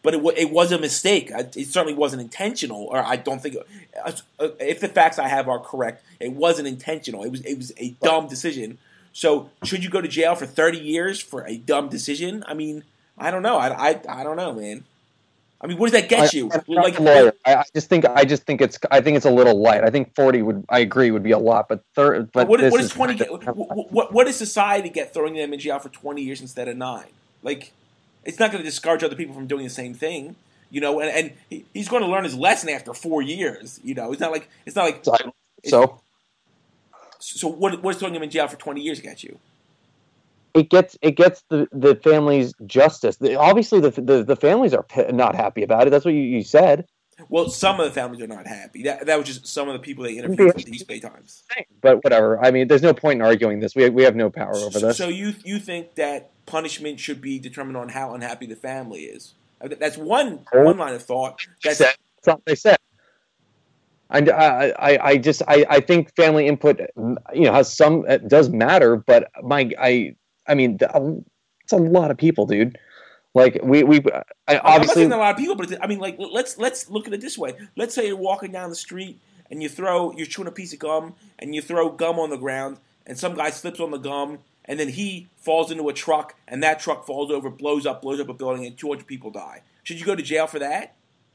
but it, it was a mistake. It certainly wasn't intentional, or I don't think. If the facts I have are correct, it wasn't intentional. It was it was a dumb decision. So should you go to jail for thirty years for a dumb decision? I mean, I don't know. I, I, I don't know, man. I mean, what does that get you? I, like, lawyer. I, I just think I just think it's I think it's a little light. I think forty would I agree would be a lot, but third. But what, this what is is twenty? What, what what does society get throwing them in jail for twenty years instead of nine? Like, it's not going to discourage other people from doing the same thing, you know. And, and he, he's going to learn his lesson after four years. You know, it's not like it's not like so. So what what's throwing him in jail for twenty years get you? It gets it gets the, the families justice. The, obviously, the, the the families are p- not happy about it. That's what you, you said. Well, some of the families are not happy. That that was just some of the people they interviewed with East Bay Times. But whatever. I mean, there's no point in arguing this. We we have no power over so, this. So you you think that punishment should be determined on how unhappy the family is? That's one oh, one line of thought. That's, that's not what they said. And I, I, I just, I, I think family input, you know, has some, it does matter, but my, I, I mean, it's a lot of people, dude. Like we, we, I, obviously, I'm not saying a lot of people, but it's, I mean, like, let's, let's look at it this way. Let's say you're walking down the street and you throw, you're chewing a piece of gum and you throw gum on the ground and some guy slips on the gum and then he falls into a truck and that truck falls over, blows up, blows up a building and two hundred people die. Should you go to jail for that?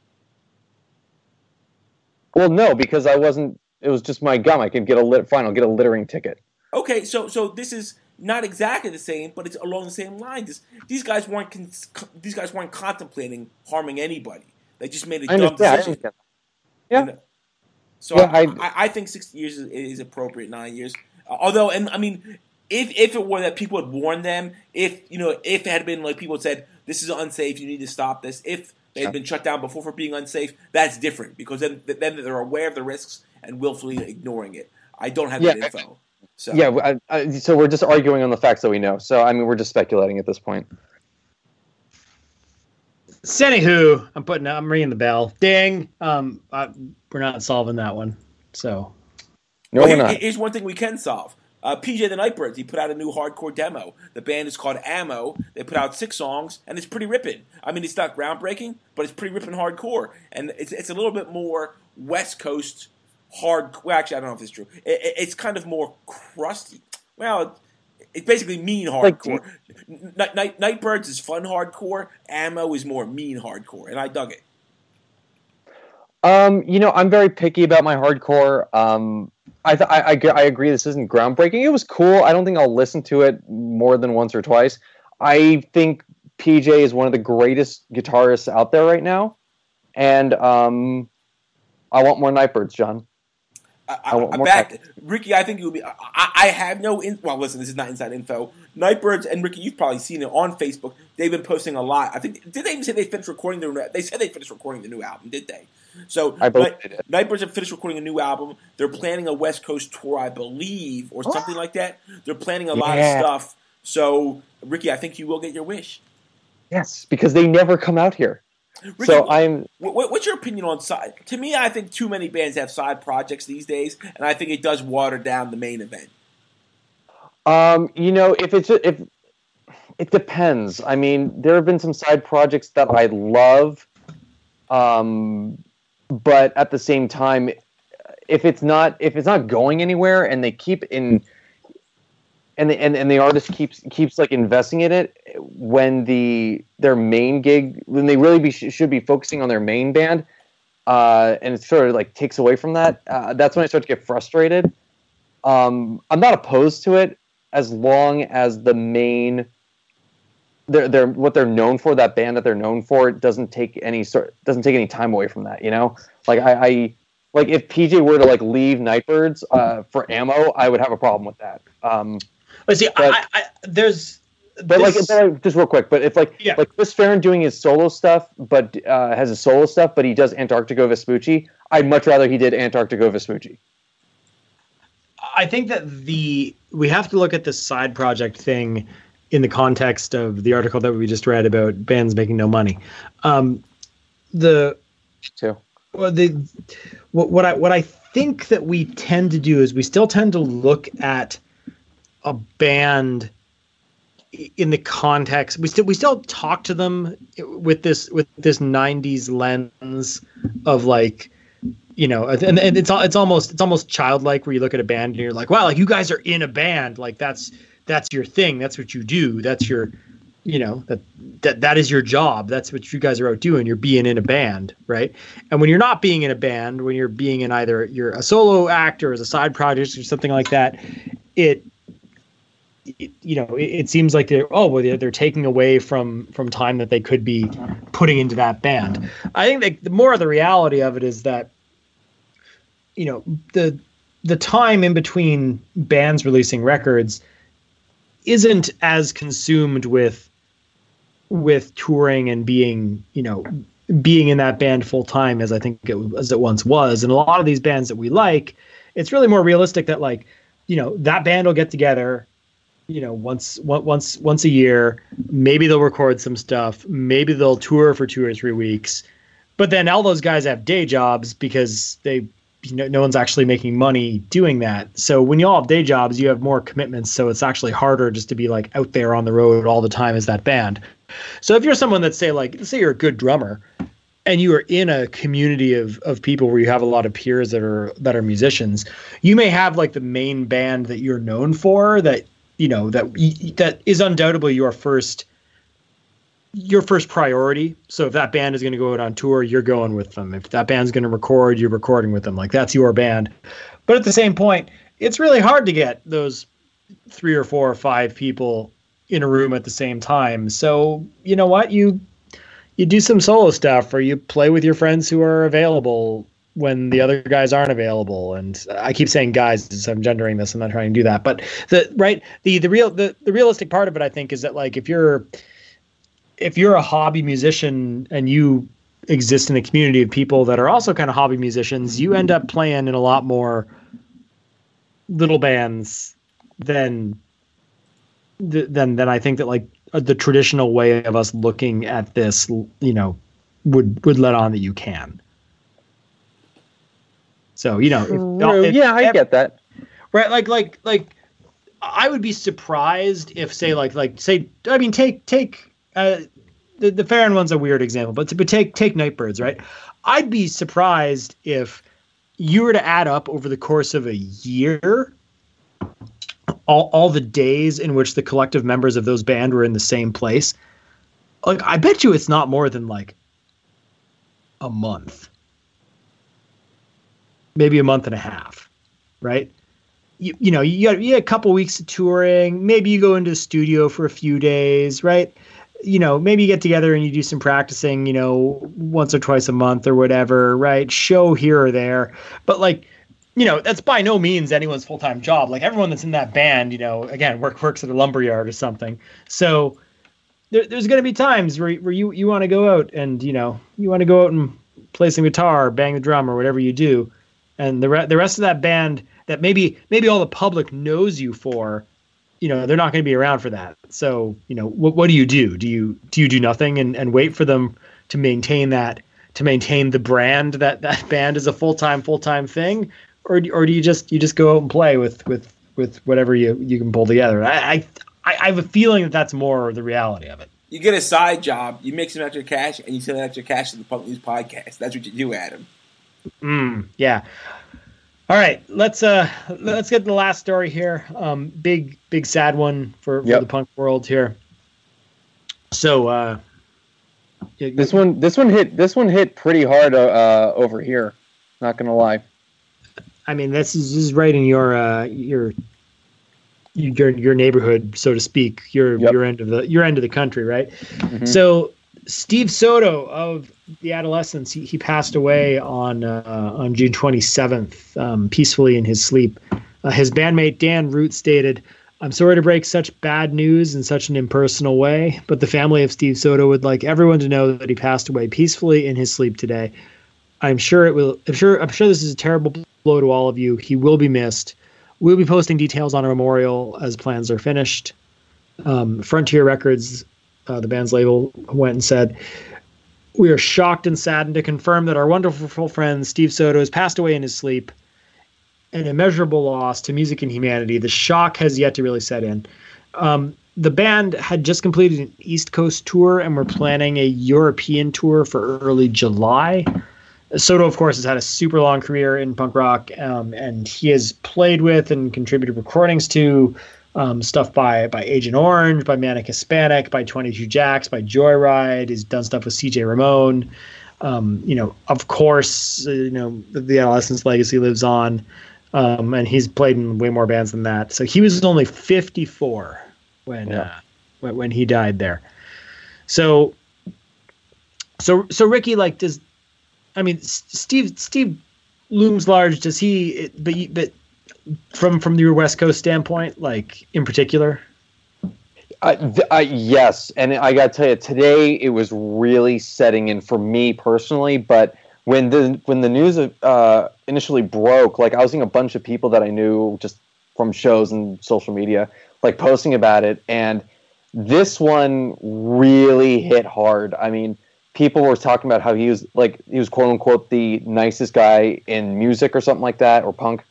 Well, no, because I wasn't. It was just my gum. I could get a lit. Fine, I'll get a littering ticket. Okay, so so this is not exactly the same, but it's along the same lines. These guys weren't. Con- these guys weren't contemplating harming anybody. They just made a I dumb decision. I yeah. You know? So yeah, I, I, I, I think sixty years is, is appropriate. Nine years, uh, although, and I mean, if if it were that people had warned them, if you know, if it had been like people had said this is unsafe, you need to stop this. If they had been shut down before for being unsafe, that's different because then then they're aware of the risks and willfully ignoring it. I don't have yeah, that info. So. Yeah, I, I, so we're just arguing on the facts that we know. So, I mean, we're just speculating at this point. So anywho, I'm putting, I'm ringing the bell. Ding. Um, I, we're not solving that one. So. No, well, we're here, not. Here's one thing we can solve. Uh, P J the Nightbirds, he put out a new hardcore demo. The band is called Ammo. They put out six songs, and it's pretty ripping. I mean, it's not groundbreaking, but it's pretty ripping hardcore. And it's it's a little bit more West Coast hard. Well, actually, I don't know if it's true. It, it, it's kind of more crusty. Well, it's basically mean hardcore. Like, Night, Night, Nightbirds is fun hardcore. Ammo is more mean hardcore, and I dug it. Um, you know, I'm very picky about my hardcore. Um, I, th- I, I I agree. This isn't groundbreaking. It was cool. I don't think I'll listen to it more than once or twice. I think P J is one of the greatest guitarists out there right now, and um, I want more Nightbirds, John. I, I, I back Ricky. I think you would be. I, I have no. In, well, listen, this is not inside info. Nightbirds and Ricky, you've probably seen it on Facebook. They've been posting a lot. I think did they even say they finished recording their? They said they finished recording the new album, did they? So I believe Night, Nightbirds have finished recording a new album. They're planning a West Coast tour, I believe, or something like that. They're planning a lot yeah. of stuff. So, Ricky, I think you will get your wish. Yes, because they never come out here. Ricky, so I'm. What, what's your opinion on side? To me, I think too many bands have side projects these days, and I think it does water down the main event. Um, you know, if it's if it depends. I mean, there have been some side projects that I love. Um. But at the same time, if it's not if it's not going anywhere, and they keep in, and the and, and the artist keeps keeps like investing in it, when the their main gig when they really be should be focusing on their main band, uh, and it sort of like takes away from that. Uh, that's when I start to get frustrated. Um, I'm not opposed to it as long as the main. They're, they're what they're known for, that band that they're known for, it doesn't take any sort doesn't take any time away from that, you know? Like I, I like if P J were to like leave Nightbirds uh, for Ammo, I would have a problem with that. Um but see, but, I, I, there's but this... like, but like just real quick, but if like yeah. like Chris Farron doing his solo stuff, but uh, has his solo stuff, but he does Antarctigo Vespucci, I'd much rather he did Antarctigo Vespucci. I think that the we have to look at the side project thing in the context of the article that we just read about bands making no money. Um, the too. Well, the what, what I what I think that we tend to do is we still tend to look at a band in the context, we still we still talk to them with this with this nineties lens of like, you know, and, and it's it's almost it's almost childlike where you look at a band and you're like, wow, like you guys are in a band, like that's that's your thing, that's what you do, that's your, you know, that that that is your job, that's what you guys are out doing, you're being in a band, right? And when you're not being in a band, when you're being in either you're a solo act or as a side project or something like that, it It, you know, it, it seems like they're oh well they're, they're taking away from from time that they could be putting into that band. I think that the more of the reality of it is that, you know, the the time in between bands releasing records isn't as consumed with with touring and being, you know, being in that band full time as I think it as it once was. And a lot of these bands that we like, it's really more realistic that, like, you know, that band will get together, you know, once, once, once a year, maybe they'll record some stuff, maybe they'll tour for two or three weeks, but then all those guys have day jobs because they, you know, no one's actually making money doing that. So when you all have day jobs, you have more commitments. So it's actually harder just to be like out there on the road all the time as that band. So if you're someone that say like, let's say you're a good drummer and you are in a community of, of people where you have a lot of peers that are, that are musicians, you may have like the main band that you're known for that, you know, that that is undoubtedly your first your first priority. So if that band is going to go out on tour, you're going with them. If that band's going to record, you're recording with them. Like, that's your band. But at the same point, it's really hard to get those three or four or five people in a room at the same time. So you know what? You you do some solo stuff, or you play with your friends who are available when the other guys aren't available. And I keep saying guys, so I'm gendering this. I'm not trying to do that. But the right, the the real the, the realistic part of it, I think, is that like if you're if you're a hobby musician and you exist in a community of people that are also kind of hobby musicians, you end up playing in a lot more little bands than than than I think that like the traditional way of us looking at this, you know, would would let on that you can. So, you know, if, if, yeah, I if, get that. Right. Like, like, like, I would be surprised if, say, like, like, say, I mean, take, take, uh, the, the Farron one's a weird example, but, but take, take Nightbirds, right? I'd be surprised if you were to add up over the course of a year, all, all the days in which the collective members of those band were in the same place. Like, I bet you it's not more than like a month. Maybe a month and a half, right? You, you know, you got, you got a couple weeks of touring. Maybe you go into the studio for a few days, right? You know, maybe you get together and you do some practicing, you know, once or twice a month or whatever, right? Show here or there. But like, you know, that's by no means anyone's full-time job. Like everyone that's in that band, you know, again, work, works at a lumberyard or something. So there, there's going to be times where, where you, you want to go out and, you know, you want to go out and play some guitar, bang the drum or whatever you do. And the re- the rest of that band that maybe maybe all the public knows you for, you know, they're not going to be around for that. So, you know, what what do you do? Do you do you do nothing and, and wait for them to maintain that to maintain the brand that that band is a full time full time thing, or or do you just you just go out and play with with, with whatever you, you can pull together? I, I I have a feeling that that's more the reality of it. You get a side job, you make some extra cash, and you send that extra cash to the Punk News Podcast. That's what you do, Adam. Mm, yeah. All right, let's uh let's get to the last story here. Um, big big sad one for, for yep. the punk world here. So uh, this one this one hit this one hit pretty hard uh, over here. Not gonna lie. I mean, this is, this is right in your uh, your your your neighborhood, so to speak. Your yep. your end of the your end of the country, right? Mm-hmm. So Steve Soto of the Adolescents, he, he passed away on uh, on June twenty-seventh, um, peacefully in his sleep. Uh, his bandmate Dan Root stated, "I'm sorry to break such bad news in such an impersonal way, but the family of Steve Soto would like everyone to know that he passed away peacefully in his sleep today. I'm sure it will. I'm sure. I'm sure this is a terrible blow to all of you. He will be missed. We'll be posting details on a memorial as plans are finished." Um, Frontier Records, uh, the band's label, went and said, "We are shocked and saddened to confirm that our wonderful friend Steve Soto has passed away in his sleep. An immeasurable loss to music and humanity. The shock has yet to really set in. Um, the band had just completed an East Coast tour and were planning a European tour for early July. Soto, of course, has had a super long career in punk rock, um, and he has played with and contributed recordings to um, stuff by by Agent Orange, by Manic Hispanic, by twenty-two Jacks, by Joyride. He's done stuff with C J Ramone. Um, you know, of course, uh, you know, the Adolescence legacy lives on, um, and he's played in way more bands than that. So he was only fifty-four when yeah. uh, when, when he died there. So, so so Ricky, like, does I mean, Steve Steve looms large. Does he? But but from from your West Coast standpoint, like in particular. Uh, th- uh, yes, and I got to tell you, today it was really setting in for me personally. But when the when the news uh, initially broke, like I was seeing a bunch of people that I knew just from shows and social media, like posting about it, and this one really hit hard. I mean, people were talking about how he was like he was quote unquote the nicest guy in music or something like that, or punk.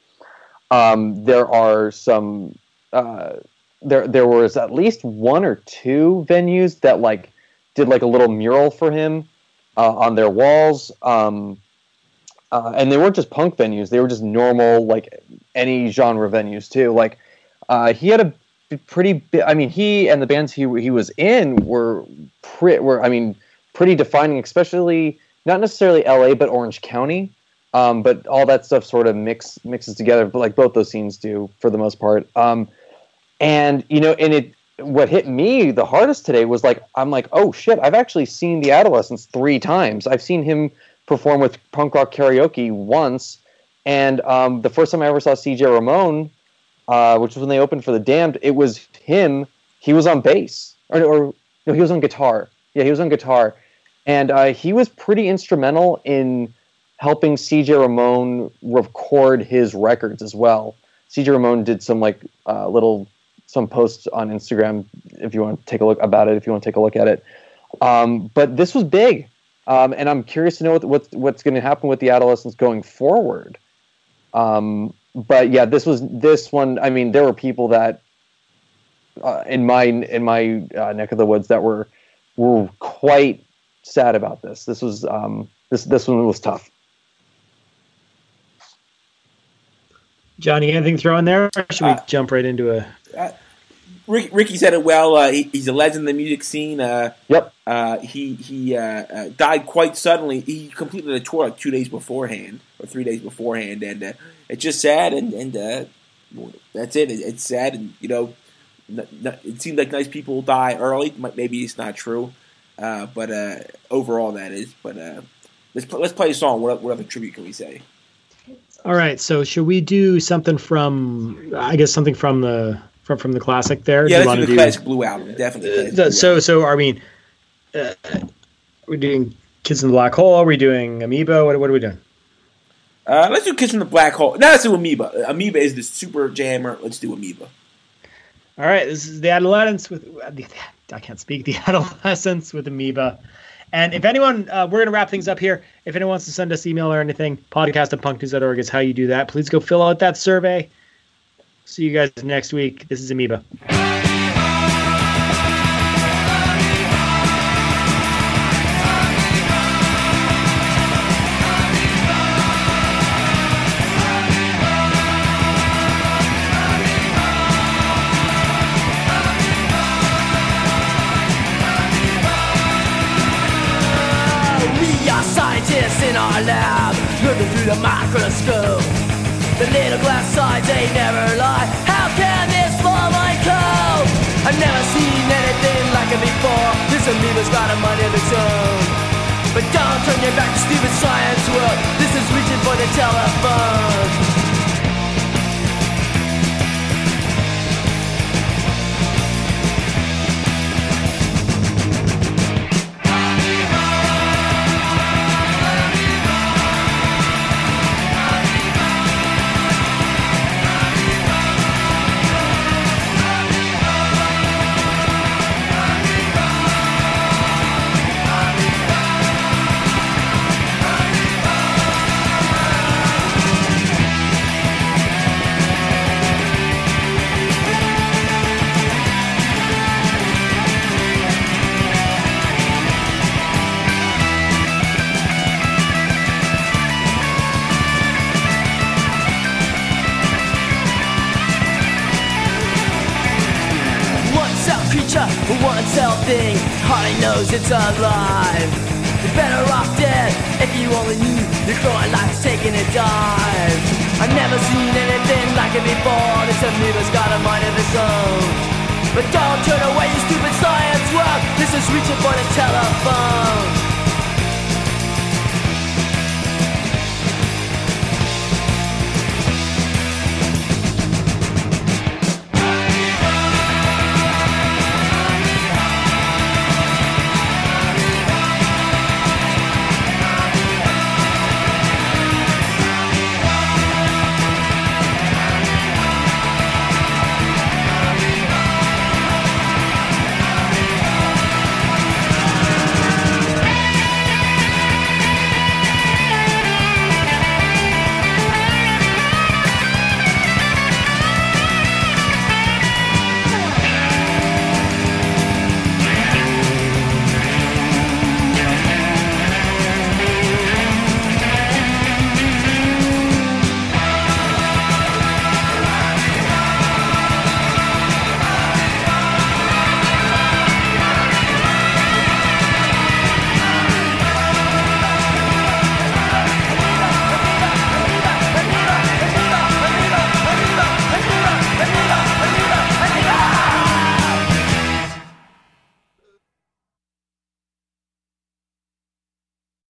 Um, there are some. Uh, There, there was at least one or two venues that like did like a little mural for him uh, on their walls, um, uh, and they weren't just punk venues; they were just normal, like any genre venues too. Like uh, he had a pretty, bi- I mean, he and the bands he he was in were pretty, were I mean, pretty defining, especially not necessarily L A, but Orange County. Um, but all that stuff sort of mix mixes together, but like both those scenes do for the most part. Um, And, you know, and it, what hit me the hardest today was like, I'm like, oh shit, I've actually seen the Adolescents three times. I've seen him perform with Punk Rock Karaoke once. And um, the first time I ever saw C J Ramone, uh, which was when they opened for The Damned, it was him. He was on bass. Or, or no, he was on guitar. Yeah, he was on guitar. And uh, he was pretty instrumental in helping C J Ramone record his records as well. C J Ramone did some like uh, little... some posts on Instagram if you want to take a look about it, if you want to take a look at it. Um, but this was big. Um, and I'm curious to know what, what what's going to happen with the Adolescents going forward. Um, but yeah, this was this one. I mean, there were people that uh, in my, in my uh, neck of the woods that were, were quite sad about this. This was, um, this, this one was tough. Johnny, anything to throw in there? Or should we uh, jump right into a... Uh, Rick, Ricky said it well. Uh, he, he's a legend in the music scene. Uh, yep. Uh, he he uh, uh, died quite suddenly. He completed a tour like two days beforehand or three days beforehand, and uh, it's just sad. And and uh, that's it. it. It's sad, and you know, n- n- it seemed like nice people die early. Maybe it's not true, uh, but uh, overall that is. But uh, let's pl- let's play a song. What what other tribute can we say? All right. So should we do something from? I guess something from the. From, from the classic there? Yeah, let's do the do, classic Blue album. Definitely. Uh, so, album. so I mean, uh, we're doing Kids in the Black Hole. Are we doing Amoeba? What, what are we doing? Uh, let's do Kids in the Black Hole. No, let's do Amoeba. Amoeba is the super jammer. Let's do Amoeba. All right. This is the Adolescents with, I can't speak, the Adolescents with Amoeba. And if anyone, uh, we're going to wrap things up here. If anyone wants to send us email or anything, podcast at punk news dot org is how you do that. Please go fill out that survey. See you guys next week. This is Amoeba. We are scientists in our lab, looking through the microscope. The little glass sides, they never lie. How can this small mind cope? I've never seen anything like it before. This amoeba's got a mind of its own. But don't turn your back to stupid science world. This is reaching for the telephone. knows it's alive. You're better off dead if you only knew your growing life's taking a dive. I've never seen anything like it before. This amoeba's got a mind of its own. But don't turn away, you stupid science world. This is reaching for the telephone.